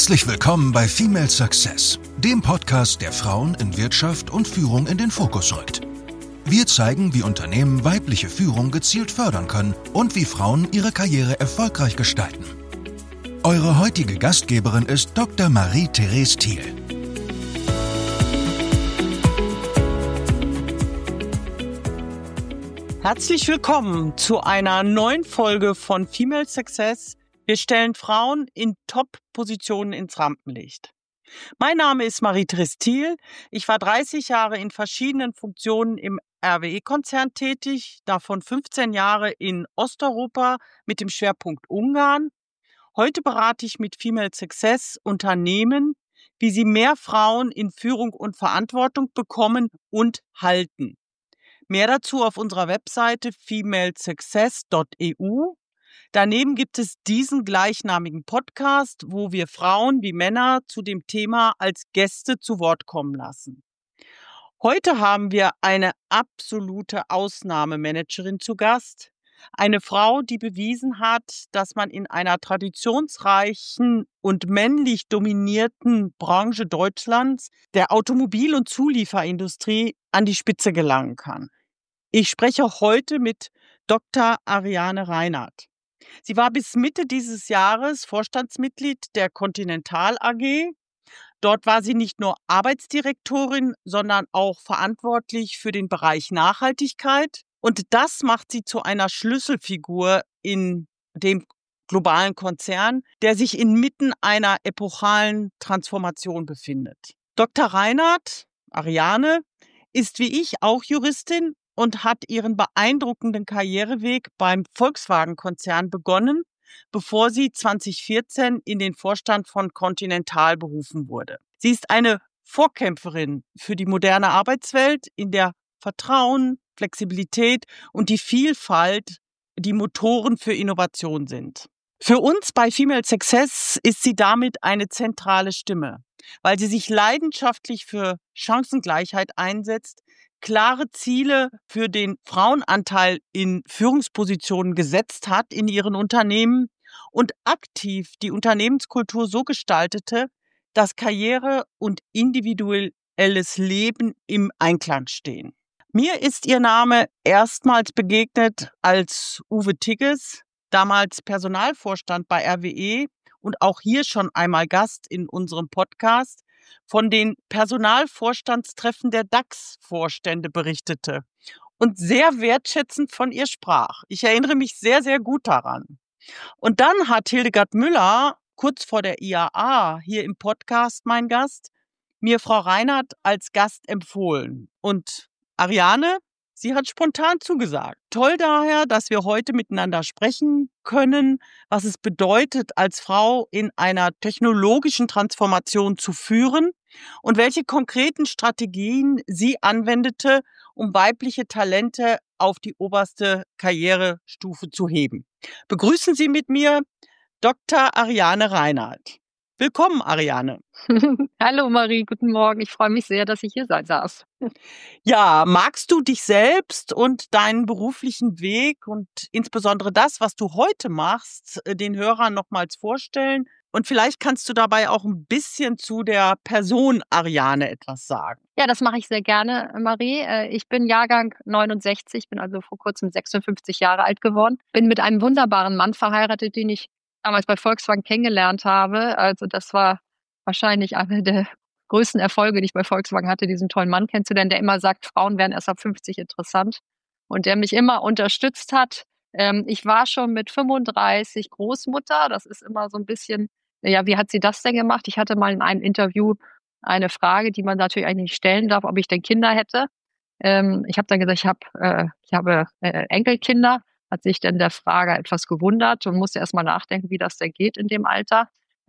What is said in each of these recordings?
Herzlich willkommen bei Female Success, dem Podcast, der Frauen in Wirtschaft und Führung in den Fokus rückt. Wir zeigen, wie Unternehmen weibliche Führung gezielt fördern können und wie Frauen ihre Karriere erfolgreich gestalten. Eure heutige Gastgeberin ist Dr. Marie-Therese Thiel. Herzlich willkommen zu einer neuen Folge von Female Success. Wir stellen Frauen in Top-Positionen ins Rampenlicht. Mein Name ist Marie-Therese Thiel. Ich war 30 Jahre in verschiedenen Funktionen im RWE-Konzern tätig, davon 15 Jahre in Osteuropa mit dem Schwerpunkt Ungarn. Heute berate ich mit Female Success Unternehmen, wie sie mehr Frauen in Führung und Verantwortung bekommen und halten. Mehr dazu auf unserer Webseite femalesuccess.eu. Daneben gibt es diesen gleichnamigen Podcast, wo wir Frauen wie Männer zu dem Thema als Gäste zu Wort kommen lassen. Heute haben wir eine absolute Ausnahmemanagerin zu Gast. Eine Frau, die bewiesen hat, dass man in einer traditionsreichen und männlich dominierten Branche Deutschlands, der Automobil- und Zulieferindustrie, an die Spitze gelangen kann. Ich spreche heute mit Dr. Ariane Reinert. Sie war bis Mitte dieses Jahres Vorstandsmitglied der Continental AG. Dort war sie nicht nur Arbeitsdirektorin, sondern auch verantwortlich für den Bereich Nachhaltigkeit. Und das macht sie zu einer Schlüsselfigur in dem globalen Konzern, der sich inmitten einer epochalen Transformation befindet. Dr. Reinert, Ariane, ist wie ich auch Juristin und hat ihren beeindruckenden Karriereweg beim Volkswagen-Konzern begonnen, bevor sie 2014 in den Vorstand von Continental berufen wurde. Sie ist eine Vorkämpferin für die moderne Arbeitswelt, in der Vertrauen, Flexibilität und die Vielfalt die Motoren für Innovation sind. Für uns bei Female Success ist sie damit eine zentrale Stimme, weil sie sich leidenschaftlich für Chancengleichheit einsetzt, klare Ziele für den Frauenanteil in Führungspositionen gesetzt hat in ihren Unternehmen und aktiv die Unternehmenskultur so gestaltete, dass Karriere und individuelles Leben im Einklang stehen. Mir ist ihr Name erstmals begegnet als Uwe Tigges, damals Personalvorstand bei RWE und auch hier schon einmal Gast in unserem Podcast, von den Personalvorstandstreffen der DAX-Vorstände berichtete und sehr wertschätzend von ihr sprach. Ich erinnere mich sehr, sehr gut daran. Und dann hat Hildegard Müller, kurz vor der IAA, hier im Podcast mein Gast, mir Frau Reinert als Gast empfohlen. Und Ariane, sie hat spontan zugesagt. Toll daher, dass wir heute miteinander sprechen können, was es bedeutet, als Frau in einer technologischen Transformation zu führen und welche konkreten Strategien sie anwendete, um weibliche Talente auf die oberste Karrierestufe zu heben. Begrüßen Sie mit mir Dr. Ariane Reinert. Willkommen, Ariane. Hallo Marie, guten Morgen. Ich freue mich sehr, dass ich hier sein darf. Ja, magst du dich selbst und deinen beruflichen Weg und insbesondere das, was du heute machst, den Hörern nochmals vorstellen? Und vielleicht kannst du dabei auch ein bisschen zu der Person Ariane etwas sagen. Ja, das mache ich sehr gerne, Marie. Ich bin Jahrgang 69, bin also vor kurzem 56 Jahre alt geworden. Bin mit einem wunderbaren Mann verheiratet, den ich damals bei Volkswagen kennengelernt habe. Also das war wahrscheinlich einer der größten Erfolge, die ich bei Volkswagen hatte, diesen tollen Mann kennenzulernen, der immer sagt, Frauen werden erst ab 50 interessant und der mich immer unterstützt hat. Ich war schon mit 35 Großmutter. Das ist immer so ein bisschen, ja, wie hat sie das denn gemacht? Ich hatte mal in einem Interview eine Frage, die man natürlich eigentlich nicht stellen darf, ob ich denn Kinder hätte. Ich habe dann gesagt, ich habe Enkelkinder. Hat sich dann der Frage etwas gewundert und musste erst mal nachdenken, wie das denn geht in dem Alter.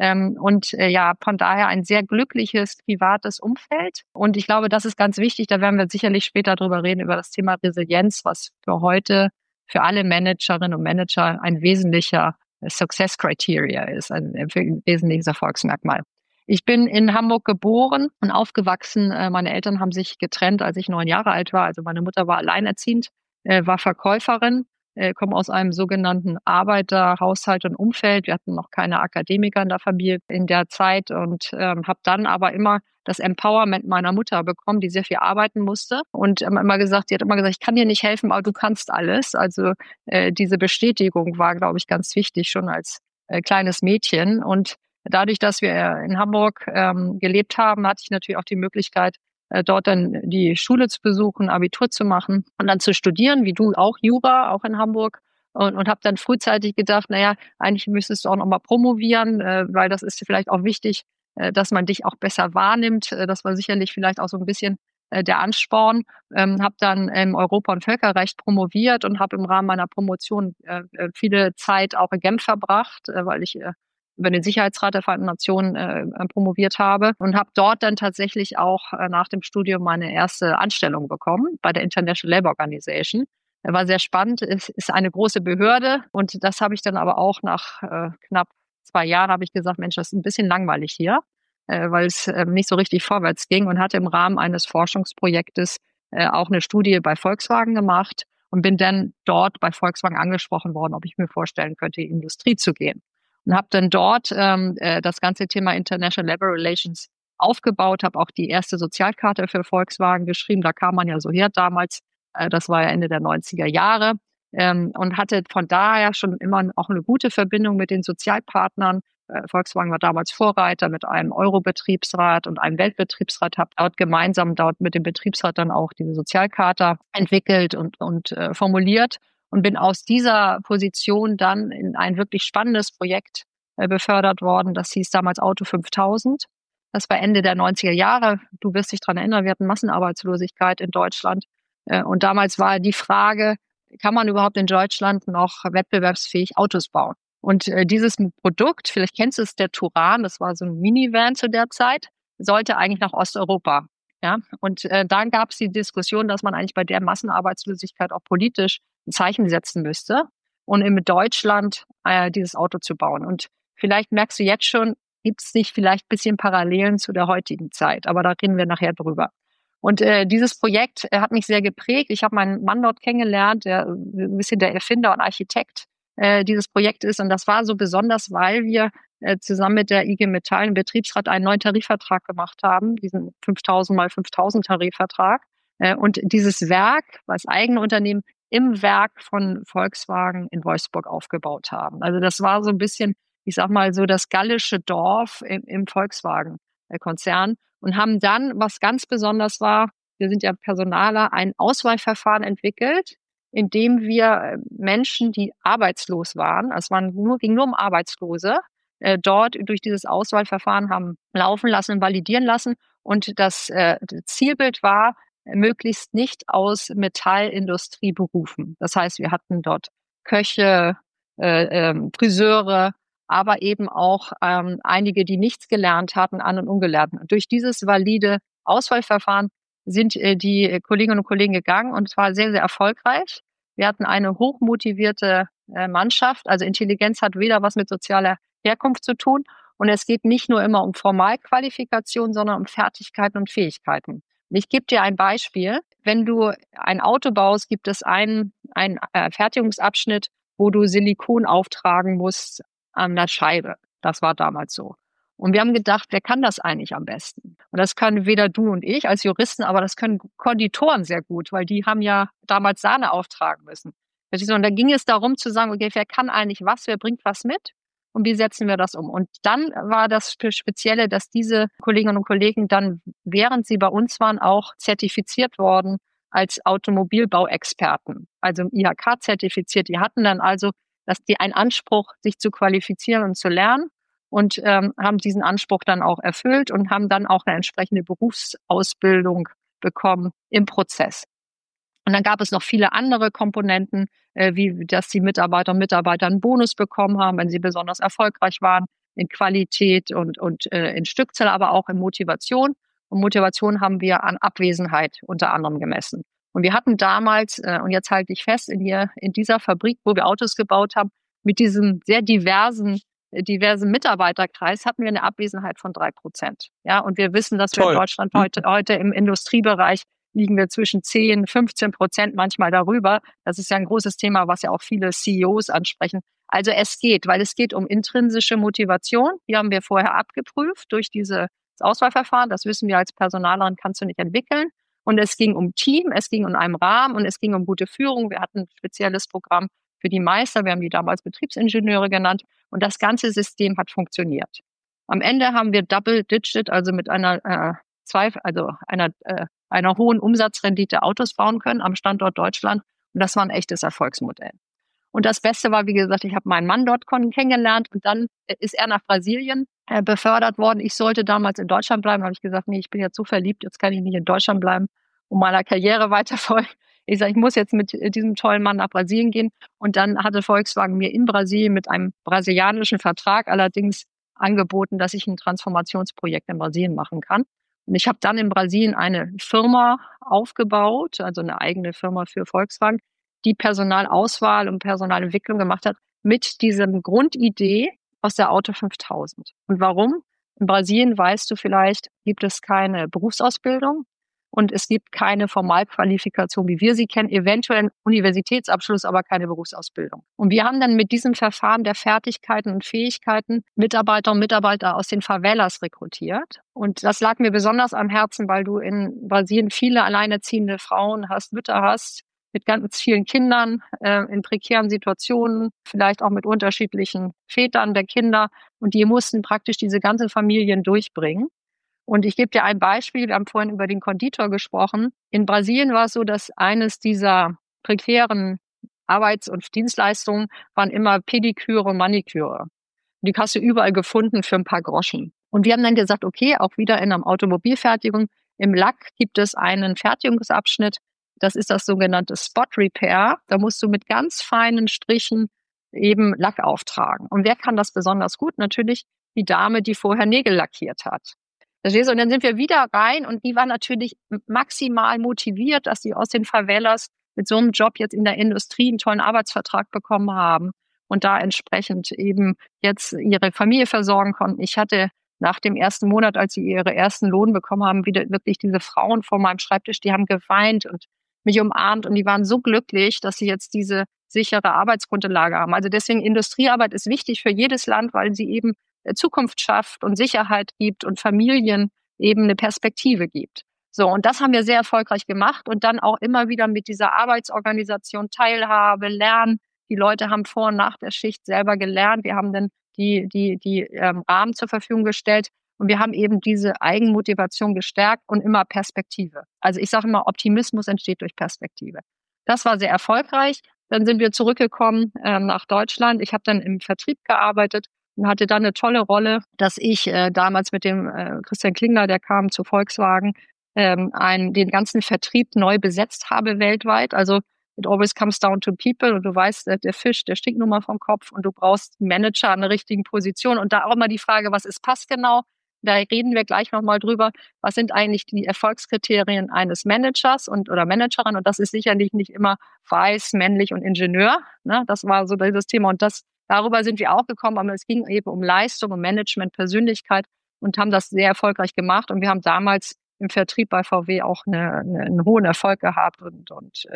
Ja, von daher ein sehr glückliches, privates Umfeld. Und ich glaube, das ist ganz wichtig. Da werden wir sicherlich später drüber reden, über das Thema Resilienz, was für heute für alle Managerinnen und Manager ein wesentlicher Success Criteria ist, ein wesentliches Erfolgsmerkmal. Ich bin in Hamburg geboren und aufgewachsen. Meine Eltern haben sich getrennt, als ich 9 Jahre alt war. Also meine Mutter war alleinerziehend, war Verkäuferin. komme aus einem sogenannten Arbeiterhaushalt und Umfeld. Wir hatten noch keine Akademiker in der Familie in der Zeit und habe dann aber immer das Empowerment meiner Mutter bekommen, die sehr viel arbeiten musste und sie hat immer gesagt, ich kann dir nicht helfen, aber du kannst alles. Also diese Bestätigung war, glaube ich, ganz wichtig schon als kleines Mädchen. Und dadurch, dass wir in Hamburg gelebt haben, hatte ich natürlich auch die Möglichkeit, dort dann die Schule zu besuchen, Abitur zu machen und dann zu studieren, wie du auch Jura, auch in Hamburg. Und habe dann frühzeitig gedacht, naja, eigentlich müsstest du auch nochmal promovieren, weil das ist vielleicht auch wichtig, dass man dich auch besser wahrnimmt. Das war sicherlich vielleicht auch so ein bisschen der Ansporn. Habe dann im Europa- und Völkerrecht promoviert und habe im Rahmen meiner Promotion viele Zeit auch in Genf verbracht, weil ich über den Sicherheitsrat der Vereinten Nationen promoviert habe und habe dort dann tatsächlich auch nach dem Studium meine erste Anstellung bekommen bei der International Labour Organization. War sehr spannend, ist eine große Behörde und das habe ich dann aber auch nach knapp 2 Jahren habe ich gesagt, Mensch, das ist ein bisschen langweilig hier, weil es nicht so richtig vorwärts ging und hatte im Rahmen eines Forschungsprojektes auch eine Studie bei Volkswagen gemacht und bin dann dort bei Volkswagen angesprochen worden, ob ich mir vorstellen könnte, in die Industrie zu gehen. Und habe dann dort das ganze Thema International Labour Relations aufgebaut, habe auch die erste Sozialkarte für Volkswagen geschrieben. Da kam man ja so her damals, das war ja Ende der 90er Jahre und hatte von daher schon immer auch eine gute Verbindung mit den Sozialpartnern. Volkswagen war damals Vorreiter mit einem Euro-Betriebsrat und einem Weltbetriebsrat, habe dort mit dem Betriebsrat dann auch diese Sozialkarte entwickelt und formuliert. Und bin aus dieser Position dann in ein wirklich spannendes Projekt befördert worden. Das hieß damals Auto 5000. Das war Ende der 90er Jahre. Du wirst dich daran erinnern, wir hatten Massenarbeitslosigkeit in Deutschland. Und damals war die Frage, kann man überhaupt in Deutschland noch wettbewerbsfähig Autos bauen? Und dieses Produkt, vielleicht kennst du es, der Touran, das war so ein Minivan zu der Zeit, sollte eigentlich nach Osteuropa. Ja? Und dann gab es die Diskussion, dass man eigentlich bei der Massenarbeitslosigkeit auch politisch ein Zeichen setzen müsste und in Deutschland dieses Auto zu bauen. Und vielleicht merkst du jetzt schon, gibt es nicht vielleicht ein bisschen Parallelen zu der heutigen Zeit, aber da reden wir nachher drüber. Und dieses Projekt hat mich sehr geprägt. Ich habe meinen Mann dort kennengelernt, der ein bisschen der Erfinder und Architekt dieses Projekt ist. Und das war so besonders, weil wir zusammen mit der IG Metall im Betriebsrat einen neuen Tarifvertrag gemacht haben, diesen 5000 mal 5000 Tarifvertrag. Und dieses Werk, das eigene Unternehmen, im Werk von Volkswagen in Wolfsburg aufgebaut haben. Also das war so ein bisschen, ich sag mal so, das gallische Dorf im Volkswagen-Konzern und haben dann, was ganz besonders war, wir sind ja Personaler, ein Auswahlverfahren entwickelt, in dem wir Menschen, die arbeitslos waren, also ging nur um Arbeitslose, dort durch dieses Auswahlverfahren haben laufen lassen, validieren lassen und das Zielbild war, möglichst nicht aus Metallindustrieberufen. Das heißt, wir hatten dort Köche, Friseure, aber eben auch einige, die nichts gelernt hatten, An- und Ungelernten. Durch dieses valide Auswahlverfahren sind die Kolleginnen und Kollegen gegangen und es war sehr, sehr erfolgreich. Wir hatten eine hochmotivierte Mannschaft. Also Intelligenz hat weder was mit sozialer Herkunft zu tun und es geht nicht nur immer um Formalqualifikation, sondern um Fertigkeiten und Fähigkeiten. Ich gebe dir ein Beispiel. Wenn du ein Auto baust, gibt es einen Fertigungsabschnitt, wo du Silikon auftragen musst an der Scheibe. Das war damals so. Und wir haben gedacht, wer kann das eigentlich am besten? Und das können weder du und ich als Juristen, aber das können Konditoren sehr gut, weil die haben ja damals Sahne auftragen müssen. Und da ging es darum zu sagen, okay, wer kann eigentlich was, wer bringt was mit? Und wie setzen wir das um? Und dann war das Spezielle, dass diese Kolleginnen und Kollegen dann, während sie bei uns waren, auch zertifiziert worden als Automobilbauexperten, also im IHK zertifiziert. Die hatten dann also einen Anspruch, sich zu qualifizieren und zu lernen und haben diesen Anspruch dann auch erfüllt und haben dann auch eine entsprechende Berufsausbildung bekommen im Prozess. Und dann gab es noch viele andere Komponenten, wie dass die Mitarbeiter und Mitarbeiter einen Bonus bekommen haben, wenn sie besonders erfolgreich waren in Qualität und in Stückzahl, aber auch in Motivation. Und Motivation haben wir an Abwesenheit unter anderem gemessen. Und wir hatten damals, und jetzt halte ich fest, in dieser Fabrik, wo wir Autos gebaut haben, mit diesem sehr diversen Mitarbeiterkreis hatten wir eine Abwesenheit von 3%. Ja, und wir wissen, dass wir in Deutschland heute im Industriebereich liegen wir zwischen 10-15%, manchmal darüber. Das ist ja ein großes Thema, was ja auch viele CEOs ansprechen. Also es geht, weil es geht um intrinsische Motivation. Die haben wir vorher abgeprüft durch dieses Auswahlverfahren. Das wissen wir als Personalerin, kannst du nicht entwickeln. Und es ging um Team, es ging um einen Rahmen und es ging um gute Führung. Wir hatten ein spezielles Programm für die Meister. Wir haben die damals Betriebsingenieure genannt. Und das ganze System hat funktioniert. Am Ende haben wir Double-Digit, also mit einer hohen Umsatzrendite Autos bauen können am Standort Deutschland. Und das war ein echtes Erfolgsmodell. Und das Beste war, wie gesagt, ich habe meinen Mann dort kennengelernt und dann ist er nach Brasilien befördert worden. Ich sollte damals in Deutschland bleiben. Da habe ich gesagt, nee, ich bin jetzt so verliebt, jetzt kann ich nicht in Deutschland bleiben und meiner Karriere weiterfolgen. Ich sage, ich muss jetzt mit diesem tollen Mann nach Brasilien gehen. Und dann hatte Volkswagen mir in Brasilien mit einem brasilianischen Vertrag allerdings angeboten, dass ich ein Transformationsprojekt in Brasilien machen kann. Und ich habe dann in Brasilien eine Firma aufgebaut, also eine eigene Firma für Volkswagen, die Personalauswahl und Personalentwicklung gemacht hat mit diesem Grundidee aus der Auto 5000. Und warum? In Brasilien, weißt du vielleicht, gibt es keine Berufsausbildung und es gibt keine Formalqualifikation, wie wir sie kennen, eventuell einen Universitätsabschluss, aber keine Berufsausbildung. Und wir haben dann mit diesem Verfahren der Fertigkeiten und Fähigkeiten Mitarbeiter und Mitarbeiter aus den Favelas rekrutiert. Und das lag mir besonders am Herzen, weil du in Brasilien viele alleinerziehende Frauen hast, Mütter hast, mit ganz vielen Kindern in prekären Situationen, vielleicht auch mit unterschiedlichen Vätern der Kinder. Und die mussten praktisch diese ganzen Familien durchbringen. Und ich gebe dir ein Beispiel. Wir haben vorhin über den Konditor gesprochen. In Brasilien war es so, dass eines dieser prekären Arbeits- und Dienstleistungen waren immer Pediküre und Maniküre. Die hast du überall gefunden für ein paar Groschen. Und wir haben dann gesagt, okay, auch wieder in einer Automobilfertigung, im Lack gibt es einen Fertigungsabschnitt. Das ist das sogenannte Spot Repair. Da musst du mit ganz feinen Strichen eben Lack auftragen. Und wer kann das besonders gut? Natürlich die Dame, die vorher Nägel lackiert hat. Verstehst du? Und dann sind wir wieder rein und die war natürlich maximal motiviert, dass die aus den Favelas mit so einem Job jetzt in der Industrie einen tollen Arbeitsvertrag bekommen haben und da entsprechend eben jetzt ihre Familie versorgen konnten. Ich hatte nach dem ersten Monat, als sie ihre ersten Lohn bekommen haben, wieder wirklich diese Frauen vor meinem Schreibtisch, die haben geweint und mich umarmt und die waren so glücklich, dass sie jetzt diese sichere Arbeitsgrundlage haben. Also deswegen Industriearbeit ist wichtig für jedes Land, weil sie eben Zukunft schafft und Sicherheit gibt und Familien eben eine Perspektive gibt. So, und das haben wir sehr erfolgreich gemacht und dann auch immer wieder mit dieser Arbeitsorganisation Teilhabe, Lernen. Die Leute haben vor und nach der Schicht selber gelernt. Wir haben dann die Rahmen zur Verfügung gestellt und wir haben eben diese Eigenmotivation gestärkt und immer Perspektive. Also ich sage immer, Optimismus entsteht durch Perspektive. Das war sehr erfolgreich. Dann sind wir zurückgekommen nach Deutschland. Ich habe dann im Vertrieb gearbeitet und hatte dann eine tolle Rolle, dass ich damals mit dem Christian Klingler, der kam zu Volkswagen, den ganzen Vertrieb neu besetzt habe weltweit. Also it always comes down to people und du weißt, der Fisch, der stinkt nun mal vom Kopf und du brauchst einen Manager an der richtigen Position und da auch immer die Frage, was ist passgenau? Da reden wir gleich nochmal drüber, was sind eigentlich die Erfolgskriterien eines Managers oder Managerin und das ist sicherlich nicht immer weiß, männlich und Ingenieur. Ne? Das war so das Thema und darüber sind wir auch gekommen, aber es ging eben um Leistung, um Management, Persönlichkeit und haben das sehr erfolgreich gemacht und wir haben damals im Vertrieb bei VW auch einen hohen Erfolg gehabt und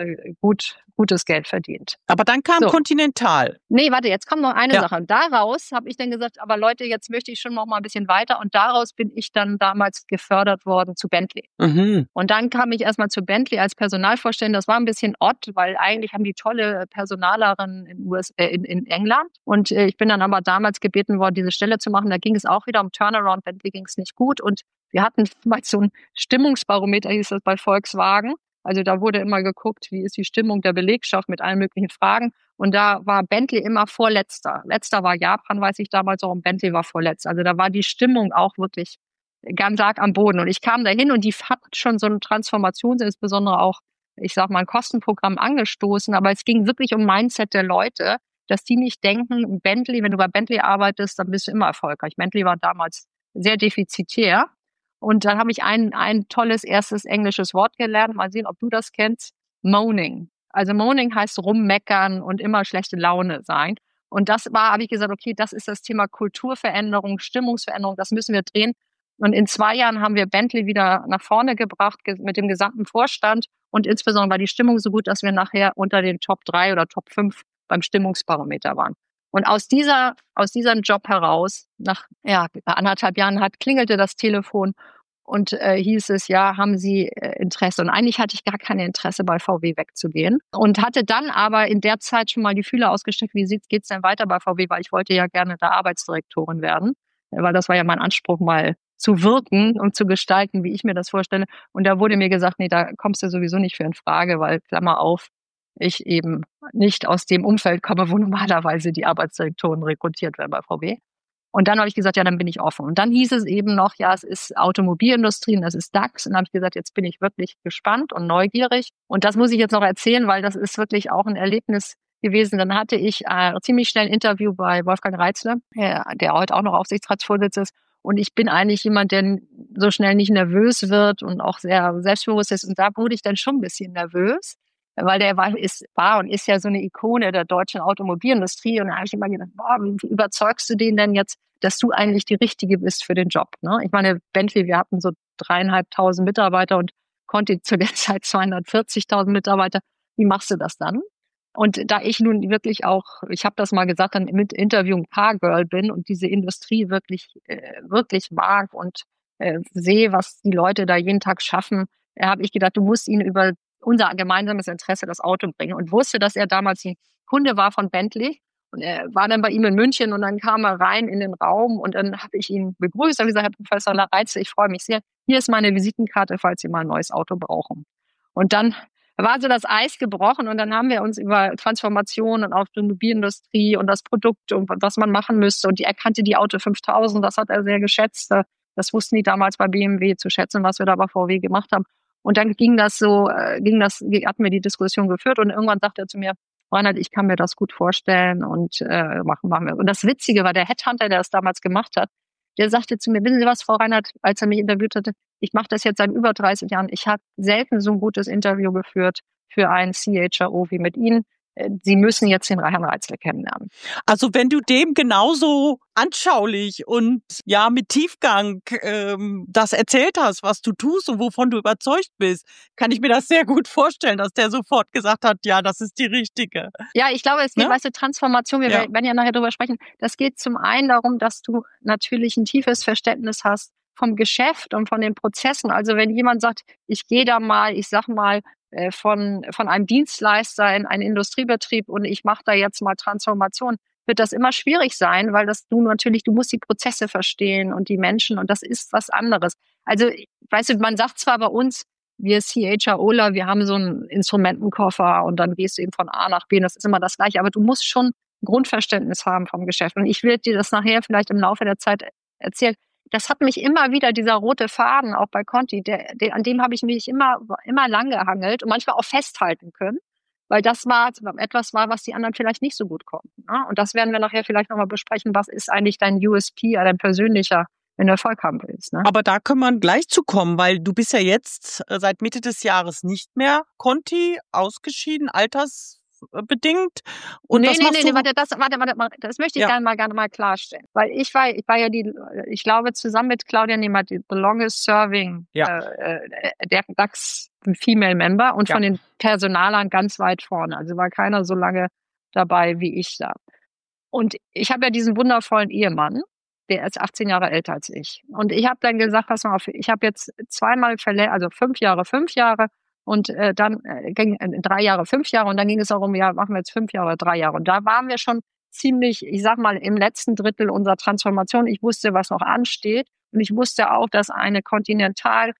gutes Geld verdient. Aber dann kam Continental. Nee, warte, jetzt kommt noch eine Sache. Daraus habe ich dann gesagt, aber Leute, jetzt möchte ich schon noch mal ein bisschen weiter und daraus bin ich dann damals gefördert worden zu Bentley. Mhm. Und dann kam ich erstmal zu Bentley als Personalvorständin. Das war ein bisschen odd, weil eigentlich haben die tolle Personalerin in England und ich bin dann aber damals gebeten worden, diese Stelle zu machen. Da ging es auch wieder um Turnaround. Bentley ging es nicht gut und wir hatten mal so ein Stimmungsbarometer, hieß das bei Volkswagen. Also da wurde immer geguckt, wie ist die Stimmung der Belegschaft mit allen möglichen Fragen. Und da war Bentley immer vorletzter. Letzter war Japan, weiß ich damals auch, und Bentley war vorletzt. Also da war die Stimmung auch wirklich ganz arg am Boden. Und ich kam da hin und die hat schon so eine Transformation, insbesondere auch, ich sag mal, ein Kostenprogramm angestoßen. Aber es ging wirklich um Mindset der Leute, dass die nicht denken, Bentley, wenn du bei Bentley arbeitest, dann bist du immer erfolgreich. Bentley war damals sehr defizitär. Und dann habe ich ein tolles erstes englisches Wort gelernt. Mal sehen, ob du das kennst. Moaning. Also Moaning heißt rummeckern und immer schlechte Laune sein. Und habe ich gesagt, okay, das ist das Thema Kulturveränderung, Stimmungsveränderung, das müssen wir drehen. Und in 2 Jahren haben wir Bentley wieder nach vorne gebracht mit dem gesamten Vorstand. Und insbesondere war die Stimmung so gut, dass wir nachher unter den Top 3 oder Top 5 beim Stimmungsbarometer waren. Und aus diesem Job heraus, nach 1,5 Jahren klingelte das Telefon und hieß es, ja, haben Sie Interesse? Und eigentlich hatte ich gar kein Interesse, bei VW wegzugehen. Und hatte dann aber in der Zeit schon mal die Fühler ausgestreckt, wie geht's denn weiter bei VW? Weil ich wollte ja gerne da Arbeitsdirektorin werden. Weil das war ja mein Anspruch, mal zu wirken und zu gestalten, wie ich mir das vorstelle. Und da wurde mir gesagt, nee, da kommst du sowieso nicht für in Frage, weil, Klammer auf, ich eben nicht aus dem Umfeld komme, wo normalerweise die Arbeitsdirektoren rekrutiert werden bei VW. Und dann habe ich gesagt, ja, dann bin ich offen. Und dann hieß es eben noch, ja, es ist Automobilindustrie und das ist DAX. Und dann habe ich gesagt, jetzt bin ich wirklich gespannt und neugierig. Und das muss ich jetzt noch erzählen, weil das ist wirklich auch ein Erlebnis gewesen. Dann hatte ich ziemlich schnell ein Interview bei Wolfgang Reitzle, der heute auch noch Aufsichtsratsvorsitzender ist. Und ich bin eigentlich jemand, der so schnell nicht nervös wird und auch sehr selbstbewusst ist. Und da wurde ich dann schon ein bisschen nervös, weil der war und ist ja so eine Ikone der deutschen Automobilindustrie. Und da habe ich immer gedacht, boah, wie überzeugst du den denn jetzt, dass du eigentlich die Richtige bist für den Job? Ne? Ich meine, Bentley, wir hatten so 3.500 Mitarbeiter und Conti zu der Zeit 240.000 Mitarbeiter. Wie machst du das dann? Und da ich nun wirklich auch, ich habe das mal gesagt, dann mit Interview ein Car-Girl bin und diese Industrie wirklich mag und sehe, was die Leute da jeden Tag schaffen, habe ich gedacht, du musst ihn über unser gemeinsames Interesse das Auto bringen und wusste, dass er damals ein Kunde war von Bentley und er war dann bei ihm in München und dann kam er rein in den Raum und dann habe ich ihn begrüßt und gesagt, Herr Professor Reitzle, ich freue mich sehr, hier ist meine Visitenkarte, falls Sie mal ein neues Auto brauchen. Und dann war so das Eis gebrochen und dann haben wir uns über Transformation und Automobilindustrie und das Produkt und was man machen müsste und er kannte die Auto 5000, das hat er sehr geschätzt, das wussten die damals bei BMW zu schätzen, was wir da bei VW gemacht haben. Und dann hatten wir die Diskussion geführt und irgendwann sagte er zu mir, Reinhard, ich kann mir das gut vorstellen und machen wir. Und das Witzige war, der Headhunter, der das damals gemacht hat, der sagte zu mir, wissen Sie was, Frau Reinhard, als er mich interviewt hatte, ich mache das jetzt seit über 30 Jahren. Ich habe selten so ein gutes Interview geführt für einen CHRO wie mit Ihnen. Sie müssen jetzt den Herrn Reitzle kennenlernen. Also wenn du dem genauso anschaulich und ja mit Tiefgang das erzählt hast, was du tust und wovon du überzeugt bist, kann ich mir das sehr gut vorstellen, dass der sofort gesagt hat, ja, das ist die richtige. Ja, ich glaube, es geht, weißt du, Transformation, wir werden ja nachher drüber sprechen, das geht zum einen darum, dass du natürlich ein tiefes Verständnis hast vom Geschäft und von den Prozessen. Also wenn jemand sagt, ich gehe da mal, ich sag mal, von einem Dienstleister in einen Industriebetrieb und ich mache da jetzt mal Transformation, wird das immer schwierig sein, weil du musst die Prozesse verstehen und die Menschen und das ist was anderes. Also, weißt du, man sagt zwar bei uns, wir CHROler, wir haben so einen Instrumentenkoffer und dann gehst du eben von A nach B und das ist immer das Gleiche, aber du musst schon ein Grundverständnis haben vom Geschäft. Und ich werde dir das nachher vielleicht im Laufe der Zeit erzählen. Das hat mich immer wieder, dieser rote Faden, auch bei Conti, an dem habe ich mich immer lang gehangelt und manchmal auch festhalten können, weil das etwas war, was die anderen vielleicht nicht so gut konnten. Ne? Und das werden wir nachher vielleicht nochmal besprechen. Was ist eigentlich dein USP, dein persönlicher, wenn du Erfolg haben willst? Ne? Aber da können wir gleich zu kommen, weil du bist ja jetzt seit Mitte des Jahres nicht mehr Conti, ausgeschieden, altersbedingt. Und nee, warte, das möchte ich gerne mal klarstellen. Weil ich war ja ich glaube, zusammen mit Claudia Nehmert, the longest serving der DAX Female Member und von den Personalern ganz weit vorne. Also war keiner so lange dabei wie ich da. Und ich habe ja diesen wundervollen Ehemann, der ist 18 Jahre älter als ich. Und ich habe dann gesagt, pass mal auf, ich habe jetzt zweimal also 5 Jahre, und dann ging 3 Jahre, 5 Jahre und dann ging es darum, ja, machen wir jetzt 5 Jahre oder 3 Jahre. Und da waren wir schon ziemlich, ich sag mal, im letzten Drittel unserer Transformation. Ich wusste, was noch ansteht und ich wusste auch, dass eine Continental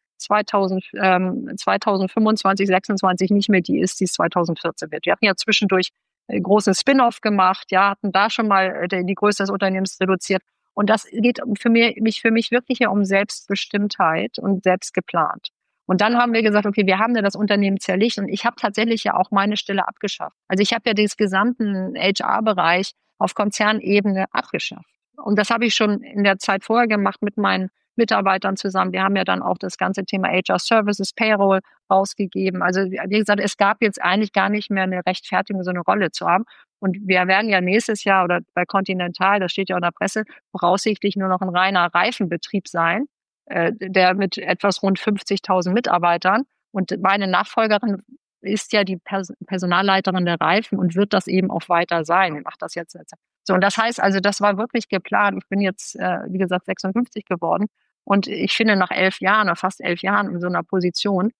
2025, 26 nicht mehr die ist, die es 2014 wird. Wir hatten ja zwischendurch großen Spin-off gemacht, hatten da schon mal die Größe des Unternehmens reduziert. Und das geht für mich wirklich ja um Selbstbestimmtheit und selbstgeplant. Und dann haben wir gesagt, okay, wir haben ja das Unternehmen zerlegt und ich habe tatsächlich ja auch meine Stelle abgeschafft. Also ich habe ja den gesamten HR-Bereich auf Konzernebene abgeschafft. Und das habe ich schon in der Zeit vorher gemacht mit meinen Mitarbeitern zusammen. Wir haben ja dann auch das ganze Thema HR Services, Payroll rausgegeben. Also wie gesagt, es gab jetzt eigentlich gar nicht mehr eine Rechtfertigung, so eine Rolle zu haben. Und wir werden ja nächstes Jahr oder bei Continental, das steht ja in der Presse, voraussichtlich nur noch ein reiner Reifenbetrieb sein. der mit etwas rund 50.000 Mitarbeitern. Und meine Nachfolgerin ist ja die Personalleiterin der Reifen und wird das eben auch weiter sein. Ich mache das jetzt. So, und das heißt also, das war wirklich geplant. Ich bin jetzt, wie gesagt, 56 geworden. Und ich finde, nach 11 Jahren oder fast 11 Jahren in so einer Position,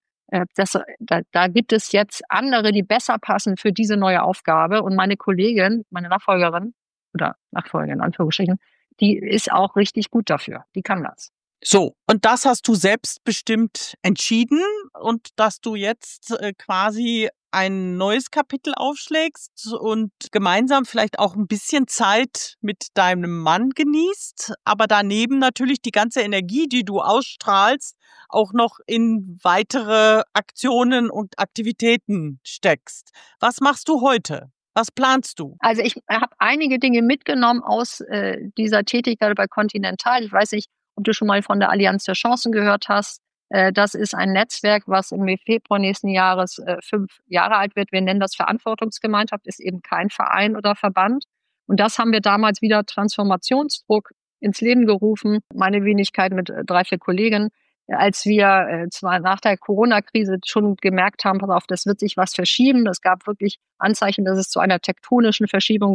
da gibt es jetzt andere, die besser passen für diese neue Aufgabe. Und meine Kollegin, meine Nachfolgerin oder Nachfolgerin in Anführungsstrichen, die ist auch richtig gut dafür. Die kann das. So, und das hast du selbstbestimmt entschieden und dass du jetzt quasi ein neues Kapitel aufschlägst und gemeinsam vielleicht auch ein bisschen Zeit mit deinem Mann genießt, aber daneben natürlich die ganze Energie, die du ausstrahlst, auch noch in weitere Aktionen und Aktivitäten steckst. Was machst du heute? Was planst du? Also ich habe einige Dinge mitgenommen aus dieser Tätigkeit bei Continental. Ich weiß nicht, ob du schon mal von der Allianz der Chancen gehört hast. Das ist ein Netzwerk, was im Februar nächsten Jahres 5 Jahre alt wird. Wir nennen das Verantwortungsgemeinschaft, ist eben kein Verein oder Verband. Und das haben wir damals wieder Transformationsdruck ins Leben gerufen. Meine Wenigkeit mit 3, 4 Kollegen, als wir zwar nach der Corona-Krise schon gemerkt haben, pass auf, das wird sich was verschieben. Es gab wirklich Anzeichen, dass es zu einer tektonischen Verschiebung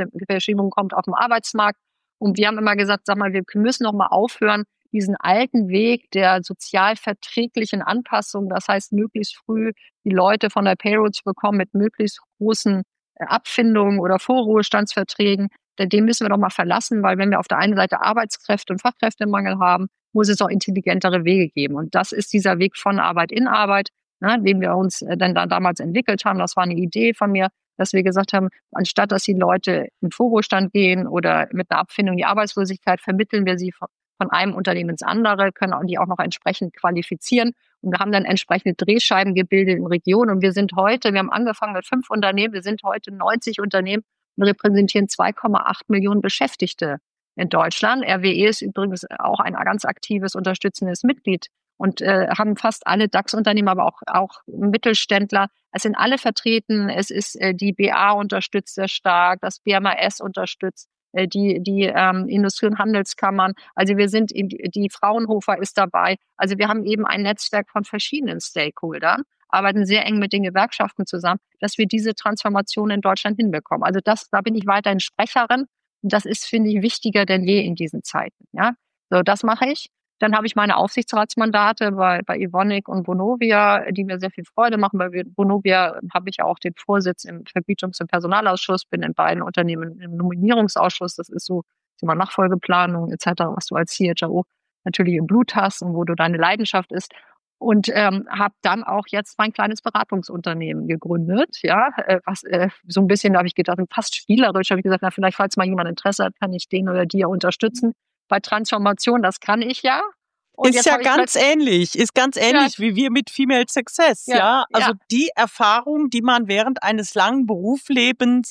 kommt auf dem Arbeitsmarkt. Und wir haben immer gesagt, sag mal, wir müssen noch mal aufhören, diesen alten Weg der sozial verträglichen Anpassung, das heißt, möglichst früh die Leute von der Payroll zu bekommen mit möglichst großen Abfindungen oder Vorruhestandsverträgen, den müssen wir doch mal verlassen, weil wenn wir auf der einen Seite Arbeitskräfte und Fachkräftemangel haben, muss es auch intelligentere Wege geben. Und das ist dieser Weg von Arbeit in Arbeit, ne, den wir uns dann damals entwickelt haben. Das war eine Idee von mir, dass wir gesagt haben, anstatt dass die Leute in Vorruhestand gehen oder mit einer Abfindung die Arbeitslosigkeit, vermitteln wir sie von einem Unternehmen ins andere, können die auch noch entsprechend qualifizieren. Und wir haben dann entsprechende Drehscheiben gebildet in Regionen. Und wir haben angefangen mit 5 Unternehmen, wir sind heute 90 Unternehmen und repräsentieren 2,8 Millionen Beschäftigte in Deutschland. RWE ist übrigens auch ein ganz aktives, unterstützendes Mitglied und haben fast alle DAX-Unternehmen, aber auch Mittelständler. Es sind alle vertreten. Es ist die BA unterstützt sehr stark, das BMAS unterstützt, die Industrie- und Handelskammern. Also die Fraunhofer ist dabei. Also wir haben eben ein Netzwerk von verschiedenen Stakeholdern, arbeiten sehr eng mit den Gewerkschaften zusammen, dass wir diese Transformation in Deutschland hinbekommen. Also da bin ich weiterhin Sprecherin. Und das ist, finde ich, wichtiger denn je in diesen Zeiten. Ja, so das mache ich. Dann habe ich meine Aufsichtsratsmandate bei Evonik und Vonovia, die mir sehr viel Freude machen. Bei Vonovia habe ich auch den Vorsitz im Vergütungs- und Personalausschuss, bin in beiden Unternehmen im Nominierungsausschuss. Das ist so Thema Nachfolgeplanung etc., was du als CHRO natürlich im Blut hast und wo du deine Leidenschaft ist. Und habe dann auch jetzt mein kleines Beratungsunternehmen gegründet. Ja, was so ein bisschen, da habe ich gedacht, fast spielerisch habe ich gesagt, na vielleicht, falls mal jemand Interesse hat, kann ich den oder die ja unterstützen. Bei Transformation, das kann ich ja. Und ist ja ganz ähnlich, wie wir mit Female Success, ja. Also die Erfahrung, die man während eines langen Berufslebens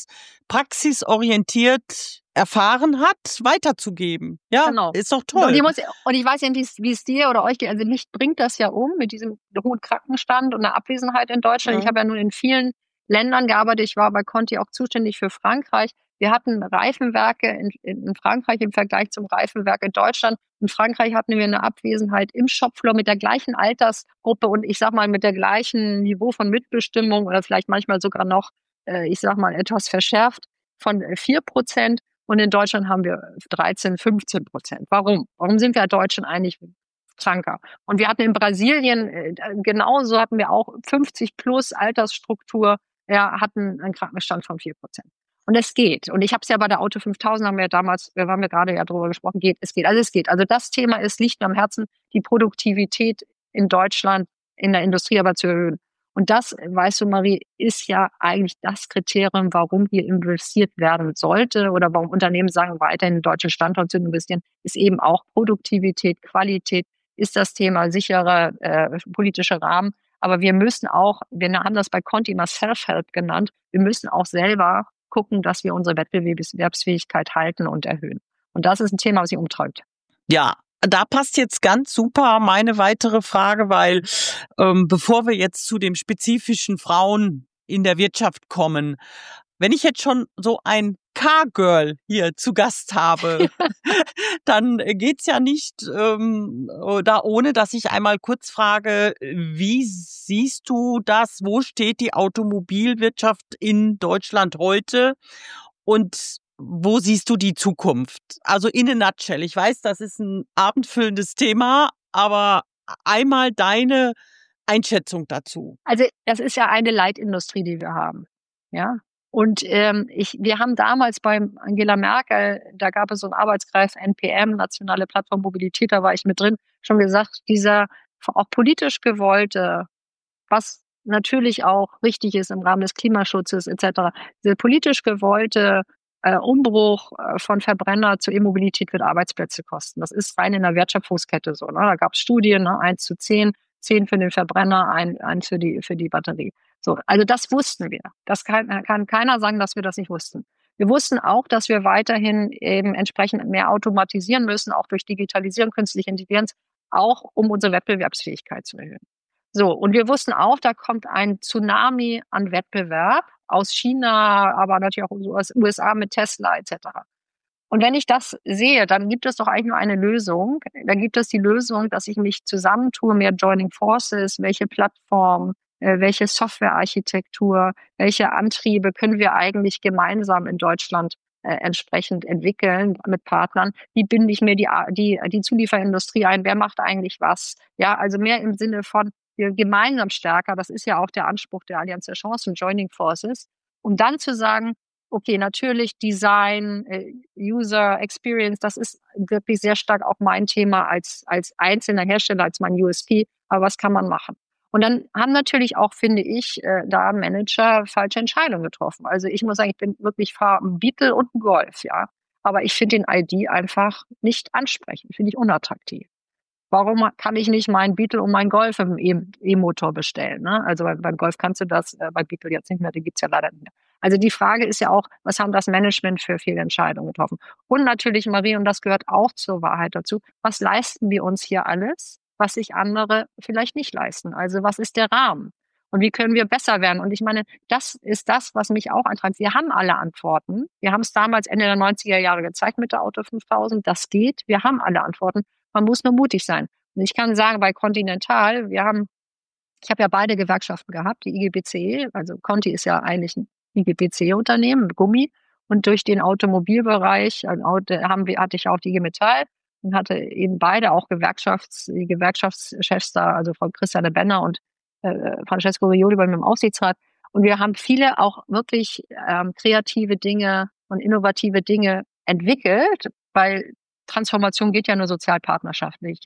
praxisorientiert erfahren hat, weiterzugeben. Ja, genau. Ist doch toll. Und ich weiß ja, wie es dir oder euch geht. Also mich bringt das ja mit diesem hohen Krankenstand und der Abwesenheit in Deutschland. Ich habe ja nun in vielen Ländern gearbeitet. Ich war bei Conti auch zuständig für Frankreich. Wir hatten Reifenwerke in Frankreich im Vergleich zum Reifenwerk in Deutschland. In Frankreich hatten wir eine Abwesenheit im Shopfloor mit der gleichen Altersgruppe und ich sag mal mit der gleichen Niveau von Mitbestimmung oder vielleicht manchmal sogar noch, ich sag mal etwas verschärft von 4%. Und in Deutschland haben wir 13-15%. Warum? Warum sind wir Deutschen eigentlich kranker? Und wir hatten in Brasilien, genauso hatten wir auch 50 plus Altersstruktur, hatten einen Krankenstand von 4%. Und es geht. Und ich habe es ja bei der Auto 5000, haben wir gerade ja drüber gesprochen, es geht. Also es geht. Also das Thema liegt mir am Herzen, die Produktivität in Deutschland in der Industrie aber zu erhöhen. Und das, weißt du, Marie, ist ja eigentlich das Kriterium, warum hier investiert werden sollte oder warum Unternehmen sagen, weiter in den deutschen Standort zu investieren, ist eben auch Produktivität, Qualität, ist das Thema sicherer politischer Rahmen. Aber wir müssen auch, wir haben das bei Conti immer Self-Help genannt, wir müssen auch selber gucken, dass wir unsere Wettbewerbsfähigkeit halten und erhöhen. Und das ist ein Thema, was sie umtreibt. Ja, da passt jetzt ganz super meine weitere Frage, weil bevor wir jetzt zu dem spezifischen Frauen in der Wirtschaft kommen, Wenn ich jetzt schon so ein Car-Girl hier zu Gast habe, dann geht's ja nicht da ohne, dass ich einmal kurz frage, wie siehst du das? Wo steht die Automobilwirtschaft in Deutschland heute? Und wo siehst du die Zukunft? Also in a nutshell. Ich weiß, das ist ein abendfüllendes Thema, aber einmal deine Einschätzung dazu. Also das ist ja eine Leitindustrie, die wir haben. Ja. Und wir haben damals bei Angela Merkel, da gab es so einen Arbeitskreis NPM, Nationale Plattform Mobilität, da war ich mit drin, schon gesagt, dieser auch politisch gewollte, was natürlich auch richtig ist im Rahmen des Klimaschutzes etc., dieser politisch gewollte Umbruch von Verbrenner zur E-Mobilität wird Arbeitsplätze kosten. Das ist rein in der Wertschöpfungskette so. Ne? Da gab es Studien, ne? 1:10, 10 für den Verbrenner, ein für die Batterie. So, also das wussten wir. Das kann keiner sagen, dass wir das nicht wussten. Wir wussten auch, dass wir weiterhin eben entsprechend mehr automatisieren müssen, auch durch Digitalisierung, künstliche Intelligenz, auch um unsere Wettbewerbsfähigkeit zu erhöhen. So, und wir wussten auch, da kommt ein Tsunami an Wettbewerb aus China, aber natürlich auch aus USA mit Tesla etc. Und wenn ich das sehe, dann gibt es doch eigentlich nur eine Lösung. Dann gibt es die Lösung, dass ich mich zusammentue, mehr Joining Forces, welche Plattform, welche Softwarearchitektur, welche Antriebe können wir eigentlich gemeinsam in Deutschland entsprechend entwickeln mit Partnern. Wie binde ich mir die Zulieferindustrie ein? Wer macht eigentlich was? Ja, also mehr im Sinne von wir gemeinsam stärker. Das ist ja auch der Anspruch der Allianz der Chancen, Joining Forces, um dann zu sagen, okay, natürlich Design, User Experience, das ist wirklich sehr stark auch mein Thema als einzelner Hersteller, als mein USP. Aber was kann man machen? Und dann haben natürlich auch, finde ich, da Manager falsche Entscheidungen getroffen. Also ich muss sagen, ich bin wirklich fahre einen Beetle und einen Golf, ja. Aber ich finde den ID einfach nicht ansprechend, finde ich unattraktiv. Warum kann ich nicht meinen Beetle und meinen Golf im E-Motor bestellen? Ne? Also beim Golf kannst du das, bei Beetle jetzt nicht mehr, den gibt's ja leider nicht mehr. Also die Frage ist ja auch, was haben das Management für viele Entscheidungen getroffen? Und natürlich, Marie, und das gehört auch zur Wahrheit dazu, was leisten wir uns hier alles, was sich andere vielleicht nicht leisten? Also was ist der Rahmen? Und wie können wir besser werden? Und ich meine, das ist das, was mich auch antreibt. Wir haben alle Antworten. Wir haben es damals Ende der 90er Jahre gezeigt mit der Auto 5000. Das geht. Wir haben alle Antworten. Man muss nur mutig sein. Und ich kann sagen, bei Continental, ich habe ja beide Gewerkschaften gehabt, die IGBC, also Conti ist ja eigentlich ein IGBC-Unternehmen mit Gummi. Und durch den Automobilbereich hatte ich auch die IG Metall und hatte eben beide auch die Gewerkschaftschefs da, also Frau Christiane Benner und Francesco Rioli bei mir im Aufsichtsrat. Und wir haben viele auch wirklich kreative Dinge und innovative Dinge entwickelt, weil Transformation geht ja nur sozialpartnerschaftlich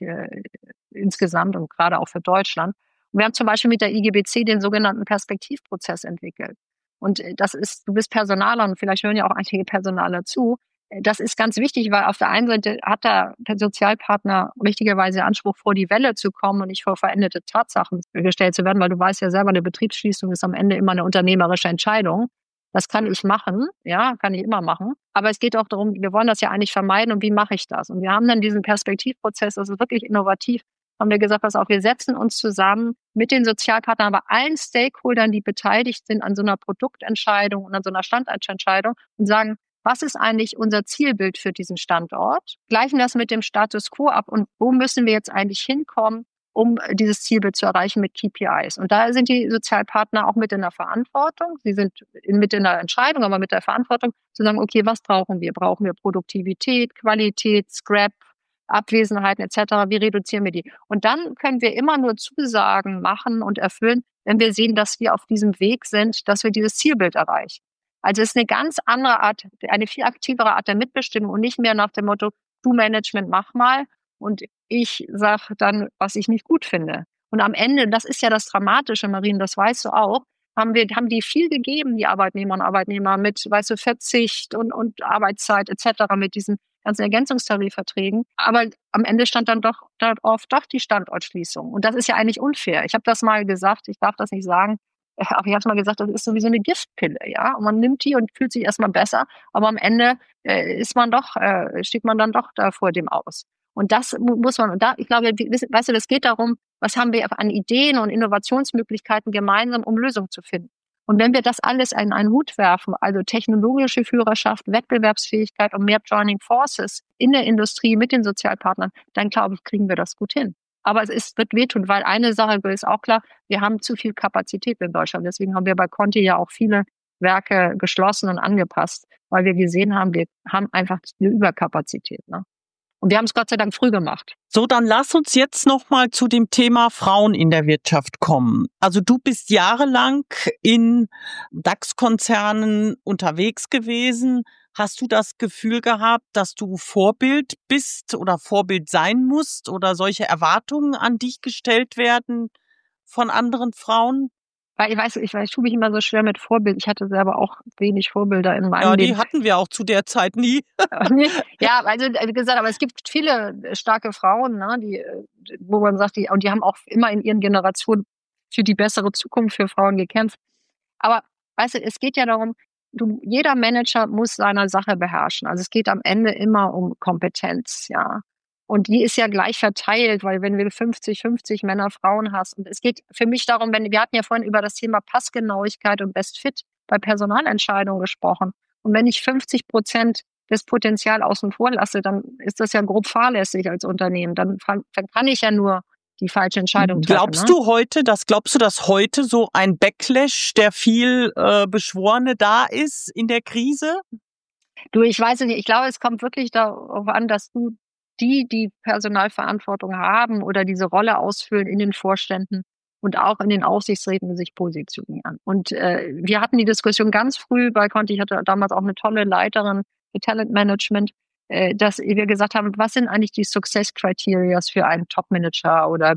insgesamt und gerade auch für Deutschland. Und wir haben zum Beispiel mit der IGBC den sogenannten Perspektivprozess entwickelt. Und du bist Personaler und vielleicht hören ja auch einige Personaler zu. Das ist ganz wichtig, weil auf der einen Seite hat der Sozialpartner richtigerweise Anspruch, vor die Welle zu kommen und nicht vor veränderte Tatsachen gestellt zu werden, weil du weißt ja selber, eine Betriebsschließung ist am Ende immer eine unternehmerische Entscheidung. Das kann ich machen, ja, kann ich immer machen. Aber es geht auch darum, wir wollen das ja eigentlich vermeiden und wie mache ich das? Und wir haben dann diesen Perspektivprozess, das ist wirklich innovativ, haben wir gesagt, pass auf, wir setzen uns zusammen mit den Sozialpartnern, aber allen Stakeholdern, die beteiligt sind an so einer Produktentscheidung und an so einer Standortentscheidung und sagen, was ist eigentlich unser Zielbild für diesen Standort? Gleichen das mit dem Status quo ab und wo müssen wir jetzt eigentlich hinkommen, um dieses Zielbild zu erreichen mit KPIs. Und da sind die Sozialpartner auch mit in der Verantwortung. Sie sind mit in der Entscheidung, aber mit der Verantwortung zu sagen, okay, was brauchen wir? Brauchen wir Produktivität, Qualität, Scrap, Abwesenheiten etc.? Wie reduzieren wir die? Und dann können wir immer nur Zusagen machen und erfüllen, wenn wir sehen, dass wir auf diesem Weg sind, dass wir dieses Zielbild erreichen. Also es ist eine ganz andere Art, eine viel aktivere Art der Mitbestimmung und nicht mehr nach dem Motto, du Management, mach mal. Und ich sage dann, was ich nicht gut finde. Und am Ende, das ist ja das Dramatische, Marien, das weißt du auch, haben die viel gegeben, die Arbeitnehmer und Arbeitnehmer mit, weißt du, Verzicht und Arbeitszeit etc., mit diesen ganzen Ergänzungstarifverträgen. Aber am Ende stand dann doch oft die Standortschließung. Und das ist ja eigentlich unfair. Ich habe das mal gesagt, ich darf das nicht sagen, aber ich habe mal gesagt, das ist sowieso eine Giftpille, ja. Und man nimmt die und fühlt sich erstmal besser, aber am Ende steht man dann doch da vor dem Aus. Und das muss man, und da, ich glaube, weißt du, das geht darum, was haben wir an Ideen und Innovationsmöglichkeiten gemeinsam, um Lösungen zu finden. Und wenn wir das alles in einen Hut werfen, also technologische Führerschaft, Wettbewerbsfähigkeit und mehr Joining Forces in der Industrie mit den Sozialpartnern, dann glaube ich, kriegen wir das gut hin. Aber wird wehtun, weil eine Sache ist auch klar, wir haben zu viel Kapazität in Deutschland. Deswegen haben wir bei Conti ja auch viele Werke geschlossen und angepasst, weil wir gesehen haben, wir haben einfach eine Überkapazität. Ne? Und wir haben es Gott sei Dank früh gemacht. So, dann lass uns jetzt nochmal zu dem Thema Frauen in der Wirtschaft kommen. Also du bist jahrelang in DAX-Konzernen unterwegs gewesen. Hast du das Gefühl gehabt, dass du Vorbild bist oder Vorbild sein musst oder solche Erwartungen an dich gestellt werden von anderen Frauen? Weil ich tue mich immer so schwer mit Vorbild. Ich hatte selber auch wenig Vorbilder in meinem Leben. Ja, die hatten wir auch zu der Zeit nie. Ja, also gesagt, aber es gibt viele starke Frauen, ne, wo man sagt, die haben auch immer in ihren Generationen für die bessere Zukunft für Frauen gekämpft. Aber weißt du, es geht ja darum, jeder Manager muss seine Sache beherrschen. Also es geht am Ende immer um Kompetenz, ja. Und die ist ja gleich verteilt, weil wenn du 50-50 Männer, Frauen hast. Und es geht für mich darum, wir hatten ja vorhin über das Thema Passgenauigkeit und Best Fit bei Personalentscheidungen gesprochen. Und wenn ich 50% des Potenzial außen vor lasse, dann ist das ja grob fahrlässig als Unternehmen. Dann kann ich ja nur die falsche Entscheidung treffen. Glaubst du, dass heute so ein Backlash der viel Beschworene da ist in der Krise? Du, ich weiß nicht. Ich glaube, es kommt wirklich darauf an, dass die Personalverantwortung haben oder diese Rolle ausfüllen in den Vorständen und auch in den Aufsichtsräten sich positionieren. Und wir hatten die Diskussion ganz früh bei Conti. Ich hatte damals auch eine tolle Leiterin für Talentmanagement, dass wir gesagt haben, was sind eigentlich die Success Criteria für einen Top-Manager oder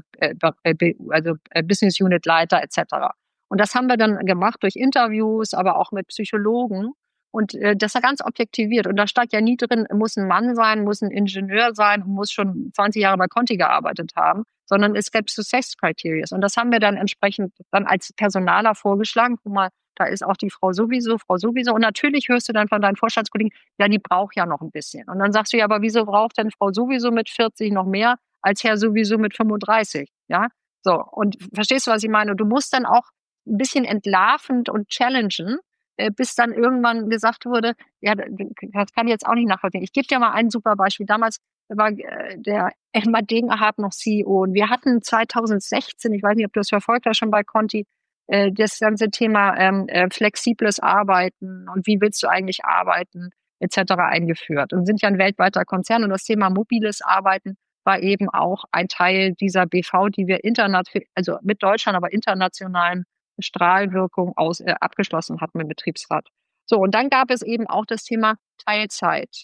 Business Unit Leiter etc. Und das haben wir dann gemacht durch Interviews, aber auch mit Psychologen. Und das war ganz objektiviert. Und da stand ja nie drin, muss ein Mann sein, muss ein Ingenieur sein, muss schon 20 Jahre bei Conti gearbeitet haben, sondern es gab Success Criteria. Und das haben wir dann entsprechend dann als Personaler vorgeschlagen. Guck mal, da ist auch die Frau sowieso. Und natürlich hörst du dann von deinen Vorstandskollegen, ja, die braucht ja noch ein bisschen. Und dann sagst du ja, aber wieso braucht denn Frau sowieso mit 40 noch mehr als Herr sowieso mit 35? Ja, so. Und verstehst du, was ich meine? Du musst dann auch ein bisschen entlarvend und challengen, bis dann irgendwann gesagt wurde, ja, das kann ich jetzt auch nicht nachvollziehen. Ich gebe dir mal ein super Beispiel. Damals war der Elmar Degenhardt noch CEO und wir hatten 2016, ich weiß nicht, ob du das verfolgt hast schon bei Conti, das ganze Thema flexibles Arbeiten und wie willst du eigentlich arbeiten etc. eingeführt und sind ja ein weltweiter Konzern und das Thema mobiles Arbeiten war eben auch ein Teil dieser BV, die wir also mit Deutschland, aber internationalen Strahlwirkung abgeschlossen hatten mit Betriebsrat. So, und dann gab es eben auch das Thema Teilzeit.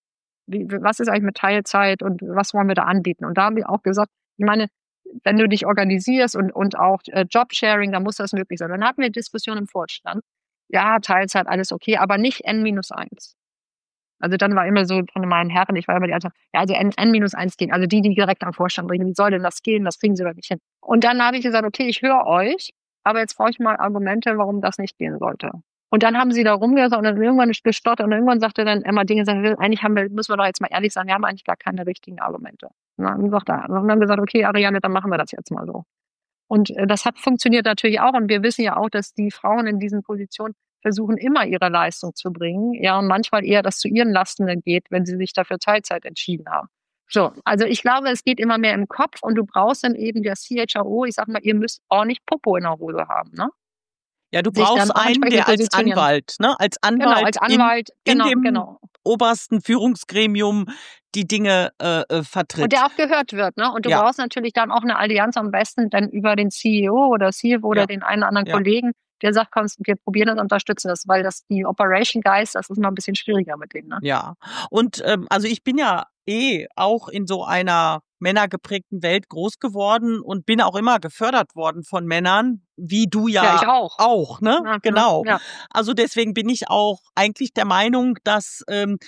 Was ist eigentlich mit Teilzeit und was wollen wir da anbieten? Und da haben wir auch gesagt, ich meine, wenn du dich organisierst und auch Jobsharing, dann muss das möglich sein. Dann hatten wir Diskussionen im Vorstand. Ja, Teilzeit, alles okay, aber nicht N-1. Also dann war immer so von meinen Herren, ich war immer die Antwort, ja, also N-1 gehen, also die direkt am Vorstand bringen, wie soll denn das gehen? Das kriegen sie doch nicht hin. Und dann habe ich gesagt, okay, ich höre euch, aber jetzt brauche ich mal Argumente, warum das nicht gehen sollte. Und dann haben sie da rumgesagt und dann irgendwann gestottert und irgendwann sagte dann Emma Dinge, eigentlich müssen wir doch jetzt mal ehrlich sein, wir haben eigentlich gar keine richtigen Argumente. Und dann haben gesagt, okay, Ariane, dann machen wir das jetzt mal so. Und das hat funktioniert natürlich auch und wir wissen ja auch, dass die Frauen in diesen Positionen versuchen immer ihre Leistung zu bringen, ja, und manchmal eher das zu ihren Lasten geht, wenn sie sich dafür Teilzeit entschieden haben. So, also ich glaube, es geht immer mehr im Kopf und du brauchst dann eben der CHRO, ich sag mal, ihr müsst ordentlich Popo in der Hose haben, ne? Ja, du brauchst einen, der als Anwalt, ne? Als Anwalt, in dem obersten Führungsgremium die Dinge vertritt. Und der auch gehört wird, ne? Und du brauchst natürlich dann auch eine Allianz am besten dann über den CEO oder CFO oder den einen oder anderen Kollegen, der sagt, komm, wir probieren das und unterstützen das, weil die Operation Guys, das ist mal ein bisschen schwieriger mit denen, ne? Ja, und also ich bin ja auch in so einer männergeprägten Welt groß geworden und bin auch immer gefördert worden von Männern, wie du ja ich auch. Auch, ne? Ja, genau. Ja. Also deswegen bin ich auch eigentlich der Meinung, dass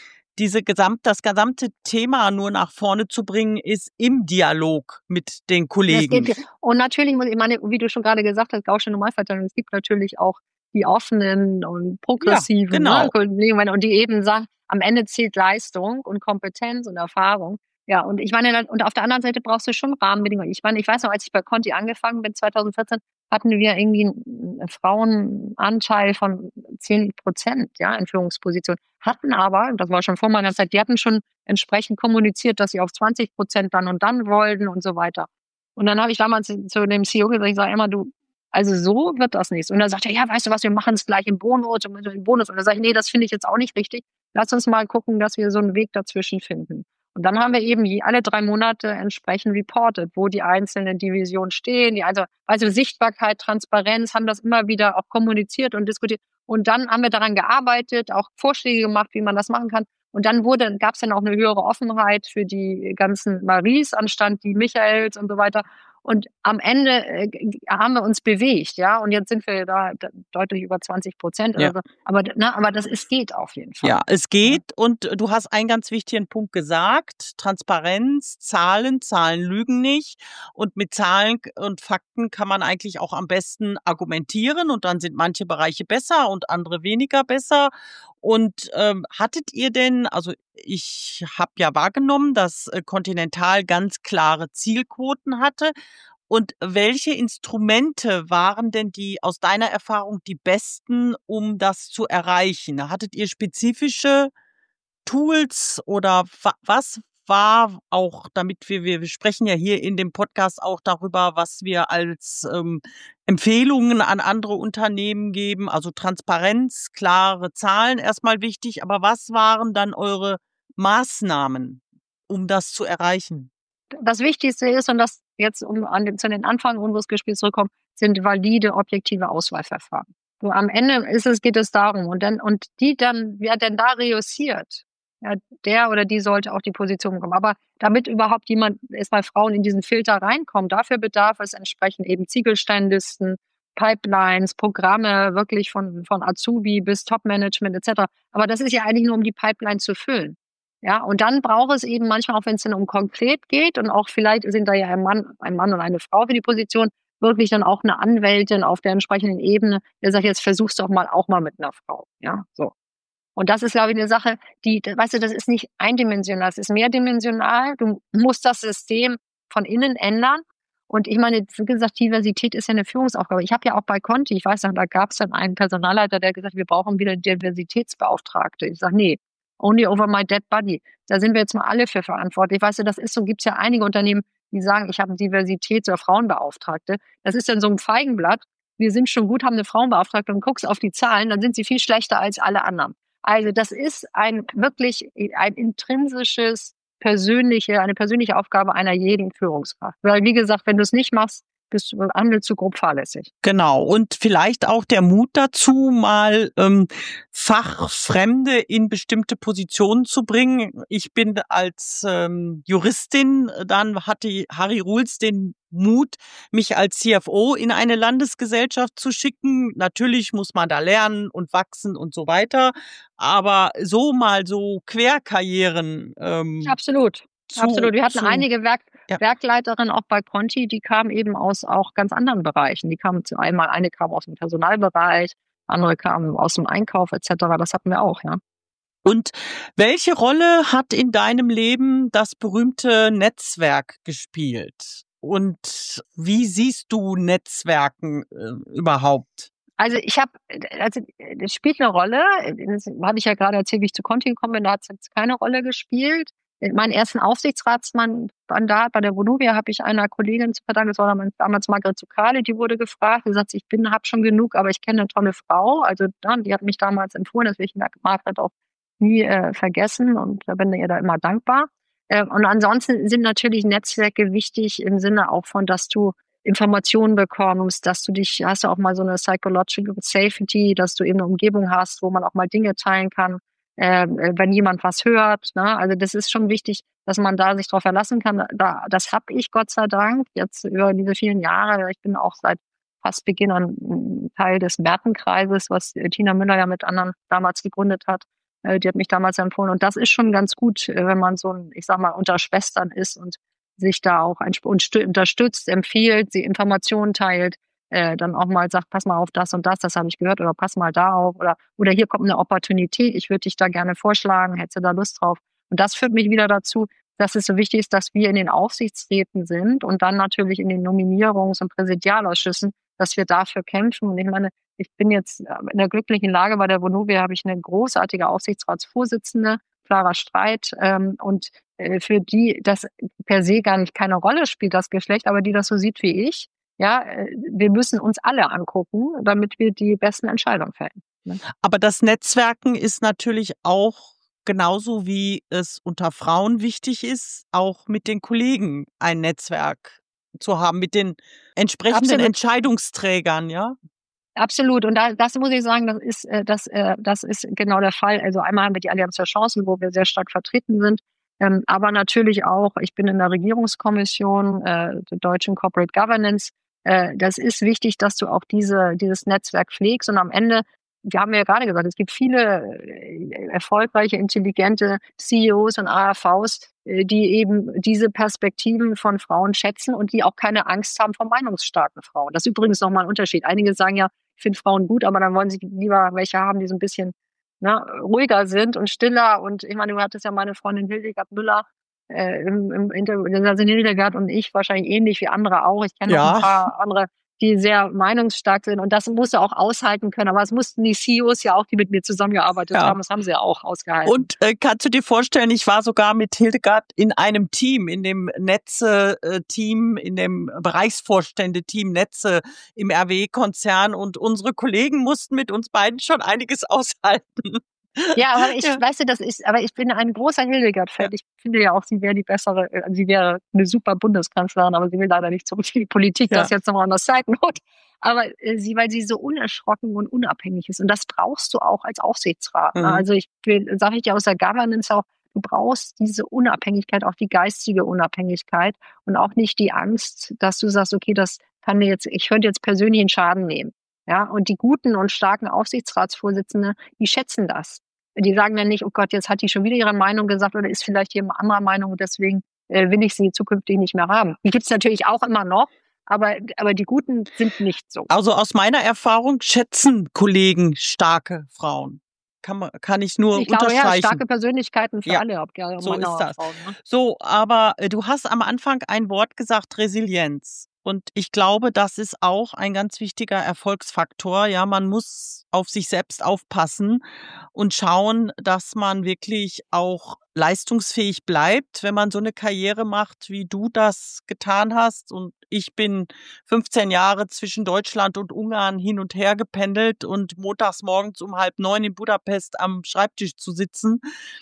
das gesamte Thema nur nach vorne zu bringen ist im Dialog mit den Kollegen. Und natürlich, ich meine, wie du schon gerade gesagt hast, Gaußsche Normalverteilung, es gibt natürlich auch die offenen und progressiven Kollegen, und die eben sagen, am Ende zählt Leistung und Kompetenz und Erfahrung. Ja, und ich meine, und auf der anderen Seite brauchst du schon Rahmenbedingungen. Ich meine, ich weiß noch, als ich bei Conti angefangen bin, 2014, hatten wir irgendwie einen Frauenanteil von 10%, ja, in Führungspositionen. Hatten aber, das war schon vor meiner Zeit, die hatten schon entsprechend kommuniziert, dass sie auf 20% dann und dann wollten und so weiter. Und dann habe ich damals zu dem CEO gesagt, ich sage immer, du, also so wird das nichts. Und dann sagt er, ja, weißt du was, wir machen es gleich im Bonus. Und dann sage ich, nee, das finde ich jetzt auch nicht richtig. Lass uns mal gucken, dass wir so einen Weg dazwischen finden. Und dann haben wir eben alle 3 Monate entsprechend reported, wo die einzelnen Divisionen stehen, also Sichtbarkeit, Transparenz, haben das immer wieder auch kommuniziert und diskutiert. Und dann haben wir daran gearbeitet, auch Vorschläge gemacht, wie man das machen kann. Und dann gab es dann auch eine höhere Offenheit für die ganzen Maries anstatt die Michaels und so weiter. Und am Ende haben wir uns bewegt, ja. Und jetzt sind wir da deutlich über 20% Ja. oder so. Aber es geht auf jeden Fall. Ja, es geht. Und du hast einen ganz wichtigen Punkt gesagt. Transparenz, Zahlen lügen nicht. Und mit Zahlen und Fakten kann man eigentlich auch am besten argumentieren. Und dann sind manche Bereiche besser und andere weniger besser. Und hattet ihr denn, also ich habe ja wahrgenommen, dass Continental ganz klare Zielquoten hatte. Und welche Instrumente waren denn aus deiner Erfahrung die besten, um das zu erreichen? Hattet ihr spezifische Tools oder was war auch, damit wir sprechen ja hier in dem Podcast auch darüber, was wir als Empfehlungen an andere Unternehmen geben, also Transparenz, klare Zahlen erstmal wichtig, aber was waren dann eure Maßnahmen, um das zu erreichen? Das Wichtigste ist, und das jetzt, zu den Anfang unseres Gesprächs zurückkommen, sind valide, objektive Auswahlverfahren. So, am Ende geht es darum, wer denn da reüssiert, ja, der oder die sollte auch die Position bekommen. Aber damit überhaupt erstmal Frauen in diesen Filter reinkommen, dafür bedarf es entsprechend eben Ziegelsteinlisten, Pipelines, Programme, wirklich von Azubi bis Top-Management etc. Aber das ist ja eigentlich nur, um die Pipeline zu füllen. Ja, und dann braucht es eben manchmal, auch wenn es dann um konkret geht und auch vielleicht sind da ja ein Mann und eine Frau für die Position, wirklich dann auch eine Anwältin auf der entsprechenden Ebene, der sagt, jetzt versuch's doch auch mal mit einer Frau. Ja, so. Und das ist, glaube ich, eine Sache, weißt du, das ist nicht eindimensional, es ist mehrdimensional. Du musst das System von innen ändern. Und ich meine, wie gesagt, Diversität ist ja eine Führungsaufgabe. Ich habe ja auch bei Conti, ich weiß noch, da gab es dann einen Personalleiter, der gesagt hat, wir brauchen wieder Diversitätsbeauftragte. Ich sage, nee, only over my dead body. Da sind wir jetzt mal alle für verantwortlich. Weißt du, das ist so, gibt es ja einige Unternehmen, die sagen, ich habe einen Diversitäts- oder Frauenbeauftragte. Das ist dann so ein Feigenblatt. Wir sind schon gut, haben eine Frauenbeauftragte und guckst auf die Zahlen, dann sind sie viel schlechter als alle anderen. Also das ist wirklich ein intrinsisches, eine persönliche Aufgabe einer jeden Führungskraft. Weil, wie gesagt, wenn du es nicht machst, handelst du grob fahrlässig. Genau. Und vielleicht auch der Mut dazu, mal Fachfremde in bestimmte Positionen zu bringen. Ich bin als Juristin, dann hatte Harry Ruhls den Mut, mich als CFO in eine Landesgesellschaft zu schicken. Natürlich muss man da lernen und wachsen und so weiter. Aber so Querkarrieren. Absolut. Absolut. Wir hatten einige Werkleiterinnen auch bei Conti, die kamen eben aus auch ganz anderen Bereichen. Eine kam aus dem Personalbereich, andere kamen aus dem Einkauf etc. Das hatten wir auch, ja. Und welche Rolle hat in deinem Leben das berühmte Netzwerk gespielt? Und wie siehst du Netzwerken überhaupt? Also das spielt eine Rolle. Das habe ich ja gerade erzählt, wie ich zu Conti gekommen bin, da hat es jetzt keine Rolle gespielt. Meinen ersten Aufsichtsratsmandat bei der Vonovia habe ich einer Kollegin zu verdanken, das war damals Margret Zuccali, die wurde gefragt, die sagt, ich habe schon genug, aber ich kenne eine tolle Frau. Also die hat mich damals empfohlen, das will ich Margret auch nie vergessen und da bin ich ihr da immer dankbar. Und ansonsten sind natürlich Netzwerke wichtig im Sinne auch von, dass du Informationen bekommst, hast du auch mal so eine Psychological Safety, dass du eben eine Umgebung hast, wo man auch mal Dinge teilen kann, wenn jemand was hört. Ne? Also das ist schon wichtig, dass man da sich drauf verlassen kann. Das habe ich Gott sei Dank jetzt über diese vielen Jahre. Ich bin auch seit fast Beginn ein Teil des Märtenkreises, was Tina Müller ja mit anderen damals gegründet hat. Die hat mich damals empfohlen. Und das ist schon ganz gut, wenn man ich sag mal, unter Schwestern ist und sich da auch unterstützt, empfiehlt, sie Informationen teilt, dann auch mal sagt, pass mal auf das und das habe ich gehört oder pass mal da auf oder hier kommt eine Opportunität, ich würde dich da gerne vorschlagen, hättest du da Lust drauf? Und das führt mich wieder dazu, dass es so wichtig ist, dass wir in den Aufsichtsräten sind und dann natürlich in den Nominierungs- und Präsidialausschüssen, dass wir dafür kämpfen. Und ich meine, ich bin jetzt in der glücklichen Lage, bei der Vonovia habe ich eine großartige Aufsichtsratsvorsitzende, Clara Streit, und für die das per se gar nicht keine Rolle spielt, das Geschlecht, aber die das so sieht wie ich. Ja, wir müssen uns alle angucken, damit wir die besten Entscheidungen fällen. Ne? Aber das Netzwerken ist natürlich auch genauso wie es unter Frauen wichtig ist, auch mit den Kollegen ein Netzwerk zu haben, mit den entsprechenden Entscheidungsträgern, ja? Absolut. Und das muss ich sagen, das ist genau der Fall. Also einmal haben wir die Allianz der Chancen, wo wir sehr stark vertreten sind. Aber natürlich auch, ich bin in der Regierungskommission der deutschen Corporate Governance. Das ist wichtig, dass du auch dieses Netzwerk pflegst. Und am Ende, wir haben ja gerade gesagt, es gibt viele erfolgreiche, intelligente CEOs und AHVs, die eben diese Perspektiven von Frauen schätzen und die auch keine Angst haben vor meinungsstarken Frauen. Das ist übrigens nochmal ein Unterschied. Einige sagen ja, ich finde Frauen gut, aber dann wollen sie lieber welche haben, die so ein bisschen ruhiger sind und stiller. Und ich meine, du hattest ja meine Freundin Hildegard Müller im Interview, da sind Hildegard und ich wahrscheinlich ähnlich wie andere auch. Ich kenne noch ein paar andere, die sehr meinungsstark sind. Und das musst du auch aushalten können. Aber es mussten die CEOs ja auch, die mit mir zusammengearbeitet haben, das haben sie ja auch ausgehalten. Und kannst du dir vorstellen, ich war sogar mit Hildegard in einem Team, in dem Netze-Team, in dem Bereichsvorstände-Team Netze im RWE-Konzern und unsere Kollegen mussten mit uns beiden schon einiges aushalten. Ja, aber weißt du, aber ich bin ein großer Hildegard-Fan. Ich finde ja auch, sie wäre eine super Bundeskanzlerin, aber sie will leider nicht zurück in die Politik, das jetzt nochmal an der Side Note. Aber weil sie so unerschrocken und unabhängig ist. Und das brauchst du auch als Aufsichtsrat. Ne? Also sage ich dir aus der Governance auch, du brauchst diese Unabhängigkeit, auch die geistige Unabhängigkeit und auch nicht die Angst, dass du sagst, okay, ich könnte jetzt persönlich einen Schaden nehmen. Ja, und die guten und starken Aufsichtsratsvorsitzende, die schätzen das. Die sagen dann nicht, oh Gott, jetzt hat die schon wieder ihre Meinung gesagt oder ist vielleicht jemand anderer Meinung und deswegen will ich sie zukünftig nicht mehr haben. Die gibt's natürlich auch immer noch, aber die Guten sind nicht so. Also aus meiner Erfahrung schätzen Kollegen starke Frauen. Kann ich nur unterstreichen. Glaube, ja, starke Persönlichkeiten für alle, ob Männer oder Frauen. Ne? So, aber du hast am Anfang ein Wort gesagt, Resilienz. Und ich glaube, das ist auch ein ganz wichtiger Erfolgsfaktor. Ja, man muss auf sich selbst aufpassen und schauen, dass man wirklich auch leistungsfähig bleibt, wenn man so eine Karriere macht, wie du das getan hast. Und ich bin 15 Jahre zwischen Deutschland und Ungarn hin und her gependelt und montags morgens um 8:30 in Budapest am Schreibtisch zu sitzen.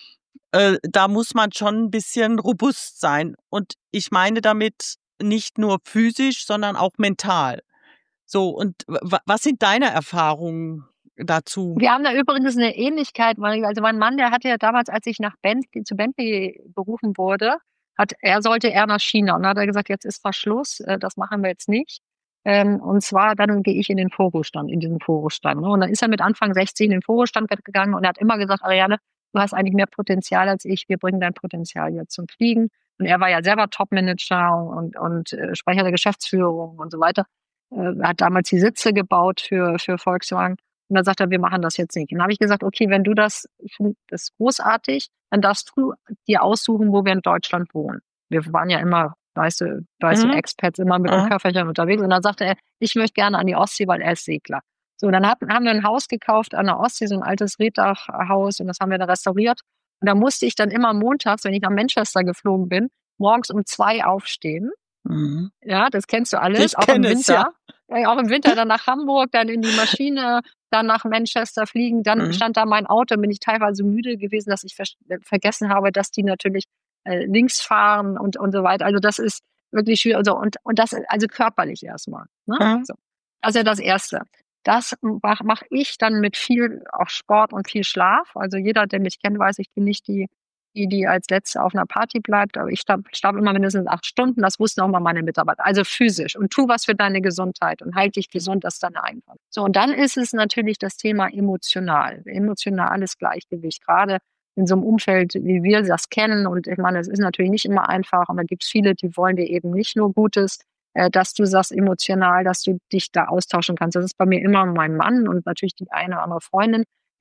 Da muss man schon ein bisschen robust sein. Und ich meine damit nicht nur physisch, sondern auch mental. So, und was sind deine Erfahrungen dazu? Wir haben da übrigens eine Ähnlichkeit, also mein Mann, der hatte ja damals, als ich zu Bentley berufen wurde, sollte er nach China und dann hat er gesagt, jetzt ist Verschluss, das machen wir jetzt nicht. Und zwar dann gehe ich in diesen Vorruhestand. Ne? Und dann ist er mit Anfang 60 in den Vorruhestand gegangen und er hat immer gesagt, Ariane, du hast eigentlich mehr Potenzial als ich, wir bringen dein Potenzial jetzt zum Fliegen. Und er war ja selber Topmanager und Sprecher der Geschäftsführung und so weiter. Er hat damals die Sitze gebaut für Volkswagen. Und dann sagt er, wir machen das jetzt nicht. Und dann habe ich gesagt, okay, wenn du das ist großartig, dann darfst du dir aussuchen, wo wir in Deutschland wohnen. Wir waren ja immer, weißt du, Expats, immer mit den Köfferchen unterwegs. Und dann sagte er, ich möchte gerne an die Ostsee, weil er ist Segler. So, dann haben wir ein Haus gekauft an der Ostsee, so ein altes Reddachhaus, und das haben wir dann restauriert. Und da musste ich dann immer montags, wenn ich nach Manchester geflogen bin, morgens um 2 aufstehen. Mhm. Ja, das kennst du alles, auch im Winter. Ja. Auch im Winter dann nach Hamburg, dann in die Maschine, dann nach Manchester fliegen. Dann stand da mein Auto, bin ich teilweise müde gewesen, dass ich vergessen habe, dass die natürlich links fahren und so weiter. Also das ist wirklich schwierig. Also, und das also körperlich erstmal. Ne? So. Das ist ja das Erste. Das mache ich dann mit viel auch Sport und viel Schlaf. Also jeder, der mich kennt, weiß, ich bin nicht die als Letzte auf einer Party bleibt. Aber ich schlafe immer mindestens 8 Stunden. Das wussten auch mal meine Mitarbeiter. Also physisch. Und tu was für deine Gesundheit und halt dich gesund, das ist dann einfach. So, und dann ist es natürlich das Thema emotionales Gleichgewicht. Gerade in so einem Umfeld, wie wir das kennen. Und ich meine, es ist natürlich nicht immer einfach. Und da gibt es viele, die wollen dir eben nicht nur Gutes, dass du sagst emotional, dass du dich da austauschen kannst. Das ist bei mir immer mein Mann und natürlich die eine oder andere Freundin.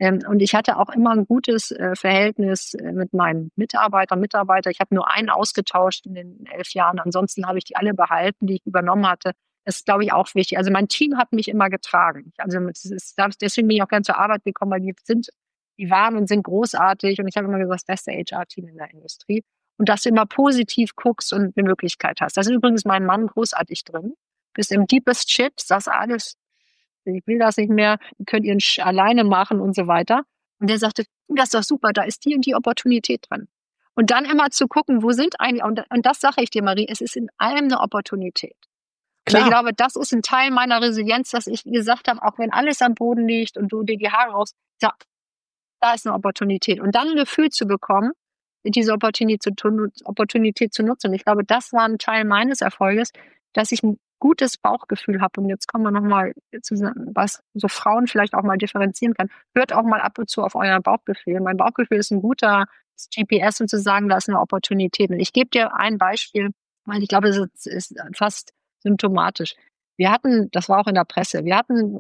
Und ich hatte auch immer ein gutes Verhältnis mit meinen Mitarbeitern. Ich habe nur einen ausgetauscht in den 11 Jahren. Ansonsten habe ich die alle behalten, die ich übernommen hatte. Das ist, glaube ich, auch wichtig. Also mein Team hat mich immer getragen. Also deswegen bin ich auch gerne zur Arbeit gekommen, weil die waren und sind großartig. Und ich habe immer gesagt, das beste HR-Team in der Industrie. Und dass du immer positiv guckst und eine Möglichkeit hast. Da ist übrigens mein Mann großartig drin. Bist im deepest shit, sagst alles, ich will das nicht mehr, ihr könnt ihren alleine machen und so weiter. Und der sagte, das ist doch super, da ist die und die Opportunität drin. Und dann immer zu gucken, wo sind eigentlich, und das sage ich dir, Marie, es ist in allem eine Opportunität. Klar. Und ich glaube, das ist ein Teil meiner Resilienz, dass ich gesagt habe, auch wenn alles am Boden liegt und du dir die Haare raus, ja, da ist eine Opportunität. Und dann ein Gefühl zu bekommen, diese Opportunität zu nutzen. Und ich glaube, das war ein Teil meines Erfolges, dass ich ein gutes Bauchgefühl habe. Und jetzt kommen wir nochmal zusammen, was so Frauen vielleicht auch mal differenzieren kann. Hört auch mal ab und zu auf euer Bauchgefühl. Mein Bauchgefühl ist ein guter GPS, um zu sagen, da ist eine Opportunität. Und ich gebe dir ein Beispiel, weil ich glaube, es ist fast symptomatisch. Das war auch in der Presse, wir hatten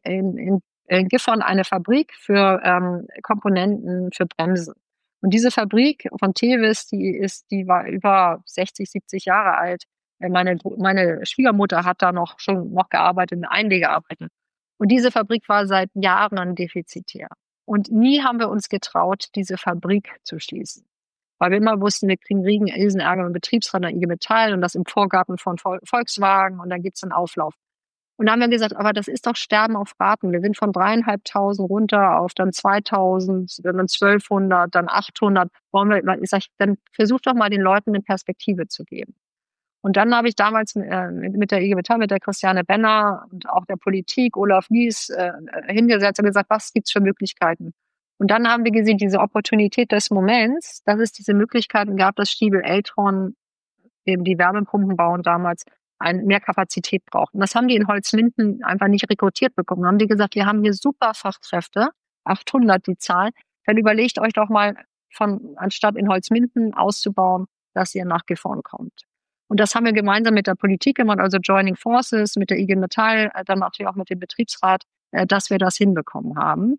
in Gifhorn eine Fabrik für Komponenten für Bremsen. Und diese Fabrik von Tevis, die war über 60, 70 Jahre alt. Meine Schwiegermutter hat da noch gearbeitet, in Einlegearbeiten. Und diese Fabrik war seit Jahren defizitär. Und nie haben wir uns getraut, diese Fabrik zu schließen. Weil wir immer wussten, wir kriegen Riesenärger mit Betriebsrat der IG Metall und das im Vorgarten von Volkswagen und dann gibt's einen Auflauf. Und da haben wir gesagt, aber das ist doch Sterben auf Raten. Wir sind von 3.500 runter auf dann 2.000, dann 1.200, dann 800. Ich sag, dann versuch doch mal den Leuten eine Perspektive zu geben. Und dann habe ich damals mit der IG Metall, mit der Christiane Benner und auch der Politik, Olaf Lies, hingesetzt und gesagt, was gibt's für Möglichkeiten? Und dann haben wir gesehen, diese Opportunität des Moments, dass es diese Möglichkeiten gab, dass Stiebel Eltron, eben die Wärmepumpen bauen damals, mehr Kapazität braucht. Und das haben die in Holzminden einfach nicht rekrutiert bekommen. Dann haben die gesagt, wir haben hier super Fachkräfte, 800 die Zahl, dann überlegt euch doch mal, anstatt in Holzminden auszubauen, dass ihr nach Gifhorn kommt. Und das haben wir gemeinsam mit der Politik gemacht, also Joining Forces, mit der IG Metall, dann natürlich auch mit dem Betriebsrat, dass wir das hinbekommen haben.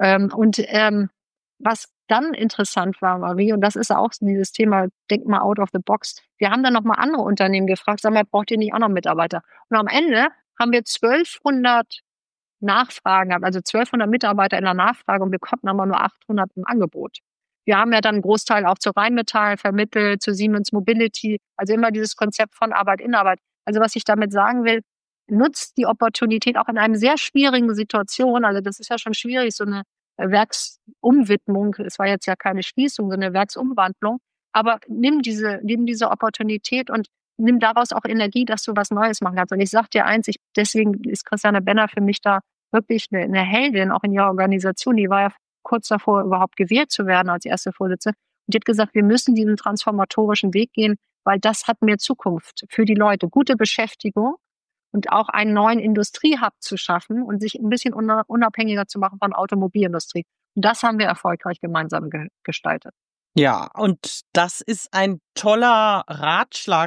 Was dann interessant war, Marie, und das ist auch dieses Thema, denk mal out of the box. Wir haben dann nochmal andere Unternehmen gefragt, sag mal, braucht ihr nicht auch noch Mitarbeiter? Und am Ende haben wir 1.200 Nachfragen gehabt, also 1.200 Mitarbeiter in der Nachfrage und wir konnten aber nur 800 im Angebot. Wir haben ja dann einen Großteil auch zu Rheinmetall vermittelt, zu Siemens Mobility, also immer dieses Konzept von Arbeit in Arbeit. Also was ich damit sagen will, nutzt die Opportunität auch in einer sehr schwierigen Situation. Also das ist ja schon schwierig, so eine Werksumwidmung. Es war jetzt ja keine Schließung, sondern eine Werksumwandlung. Aber nimm diese Opportunität und nimm daraus auch Energie, dass du was Neues machen kannst. Und ich sag dir eins, deswegen ist Christiane Benner für mich da wirklich eine Heldin, auch in ihrer Organisation. Die war ja kurz davor, überhaupt gewählt zu werden als erste Vorsitzende. Und die hat gesagt, wir müssen diesen transformatorischen Weg gehen, weil das hat mehr Zukunft für die Leute. Gute Beschäftigung und auch einen neuen Industriehub zu schaffen und sich ein bisschen unabhängiger zu machen von der Automobilindustrie. Und das haben wir erfolgreich gemeinsam gestaltet. Ja, und das ist ein toller Ratschlag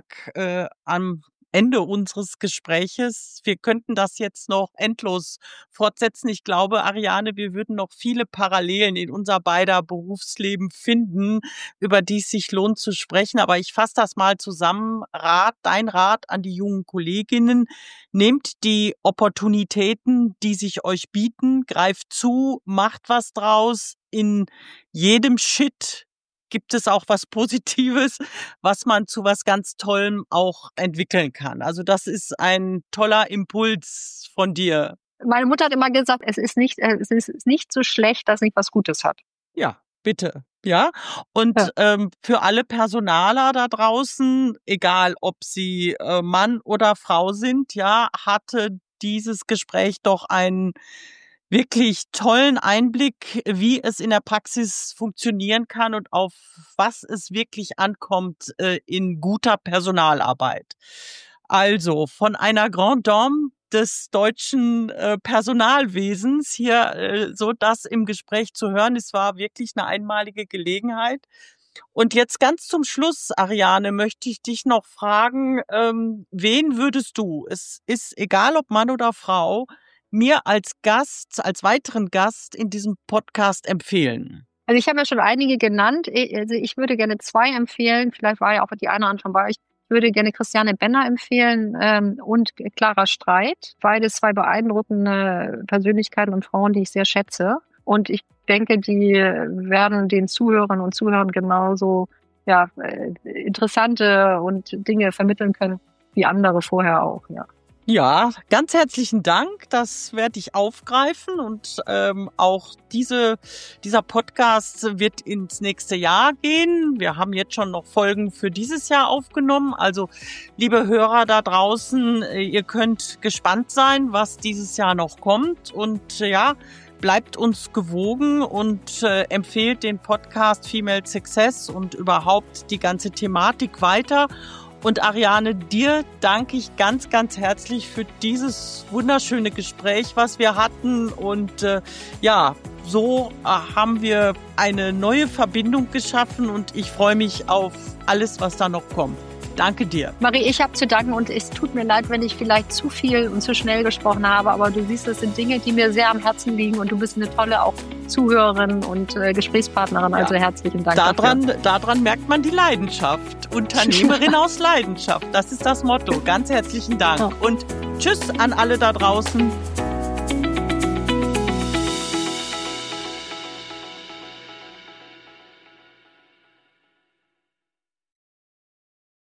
am Ende unseres Gespräches. Wir könnten das jetzt noch endlos fortsetzen. Ich glaube, Ariane, wir würden noch viele Parallelen in unser beider Berufsleben finden, über die es sich lohnt zu sprechen. Aber ich fasse das mal zusammen. Dein Rat an die jungen Kolleginnen: Nehmt die Opportunitäten, die sich euch bieten, greift zu, macht was draus. In jedem Shit gibt es auch was Positives, was man zu was ganz Tollem auch entwickeln kann. Also das ist ein toller Impuls von dir. Meine Mutter hat immer gesagt, es ist nicht so schlecht, dass nicht was Gutes hat. Ja, bitte. Ja, und für alle Personaler da draußen, egal ob sie Mann oder Frau sind, ja, hatte dieses Gespräch doch einen wirklich tollen Einblick, wie es in der Praxis funktionieren kann und auf was es wirklich ankommt in guter Personalarbeit. Also von einer Grande Dame des deutschen Personalwesens hier so das im Gespräch zu hören. Es war wirklich eine einmalige Gelegenheit. Und jetzt ganz zum Schluss, Ariane, möchte ich dich noch fragen, wen würdest du, es ist egal ob Mann oder Frau, mir als weiteren Gast in diesem Podcast empfehlen? Also ich habe ja schon einige genannt. Also ich würde gerne 2 empfehlen. Vielleicht war ja auch die eine oder andere schon bei euch. Ich würde gerne Christiane Benner empfehlen und Clara Streit. Beides 2 beeindruckende Persönlichkeiten und Frauen, die ich sehr schätze. Und ich denke, die werden den Zuhörern und Zuhörern genauso interessante und Dinge vermitteln können wie andere vorher auch. Ja, ganz herzlichen Dank. Das werde ich aufgreifen und auch dieser Podcast wird ins nächste Jahr gehen. Wir haben jetzt schon noch Folgen für dieses Jahr aufgenommen. Also, liebe Hörer da draußen, ihr könnt gespannt sein, was dieses Jahr noch kommt. Und bleibt uns gewogen und empfehlt den Podcast Female Success und überhaupt die ganze Thematik weiter. Und Ariane, dir danke ich ganz, ganz herzlich für dieses wunderschöne Gespräch, was wir hatten. Und so haben wir eine neue Verbindung geschaffen und ich freue mich auf alles, was da noch kommt. Danke dir. Marie, ich habe zu danken und es tut mir leid, wenn ich vielleicht zu viel und zu schnell gesprochen habe, aber du siehst, das sind Dinge, die mir sehr am Herzen liegen und du bist eine tolle auch Zuhörerin und Gesprächspartnerin, also herzlichen Dank daran merkt man die Leidenschaft. Unternehmerin aus Leidenschaft, das ist das Motto. Ganz herzlichen Dank und tschüss an alle da draußen.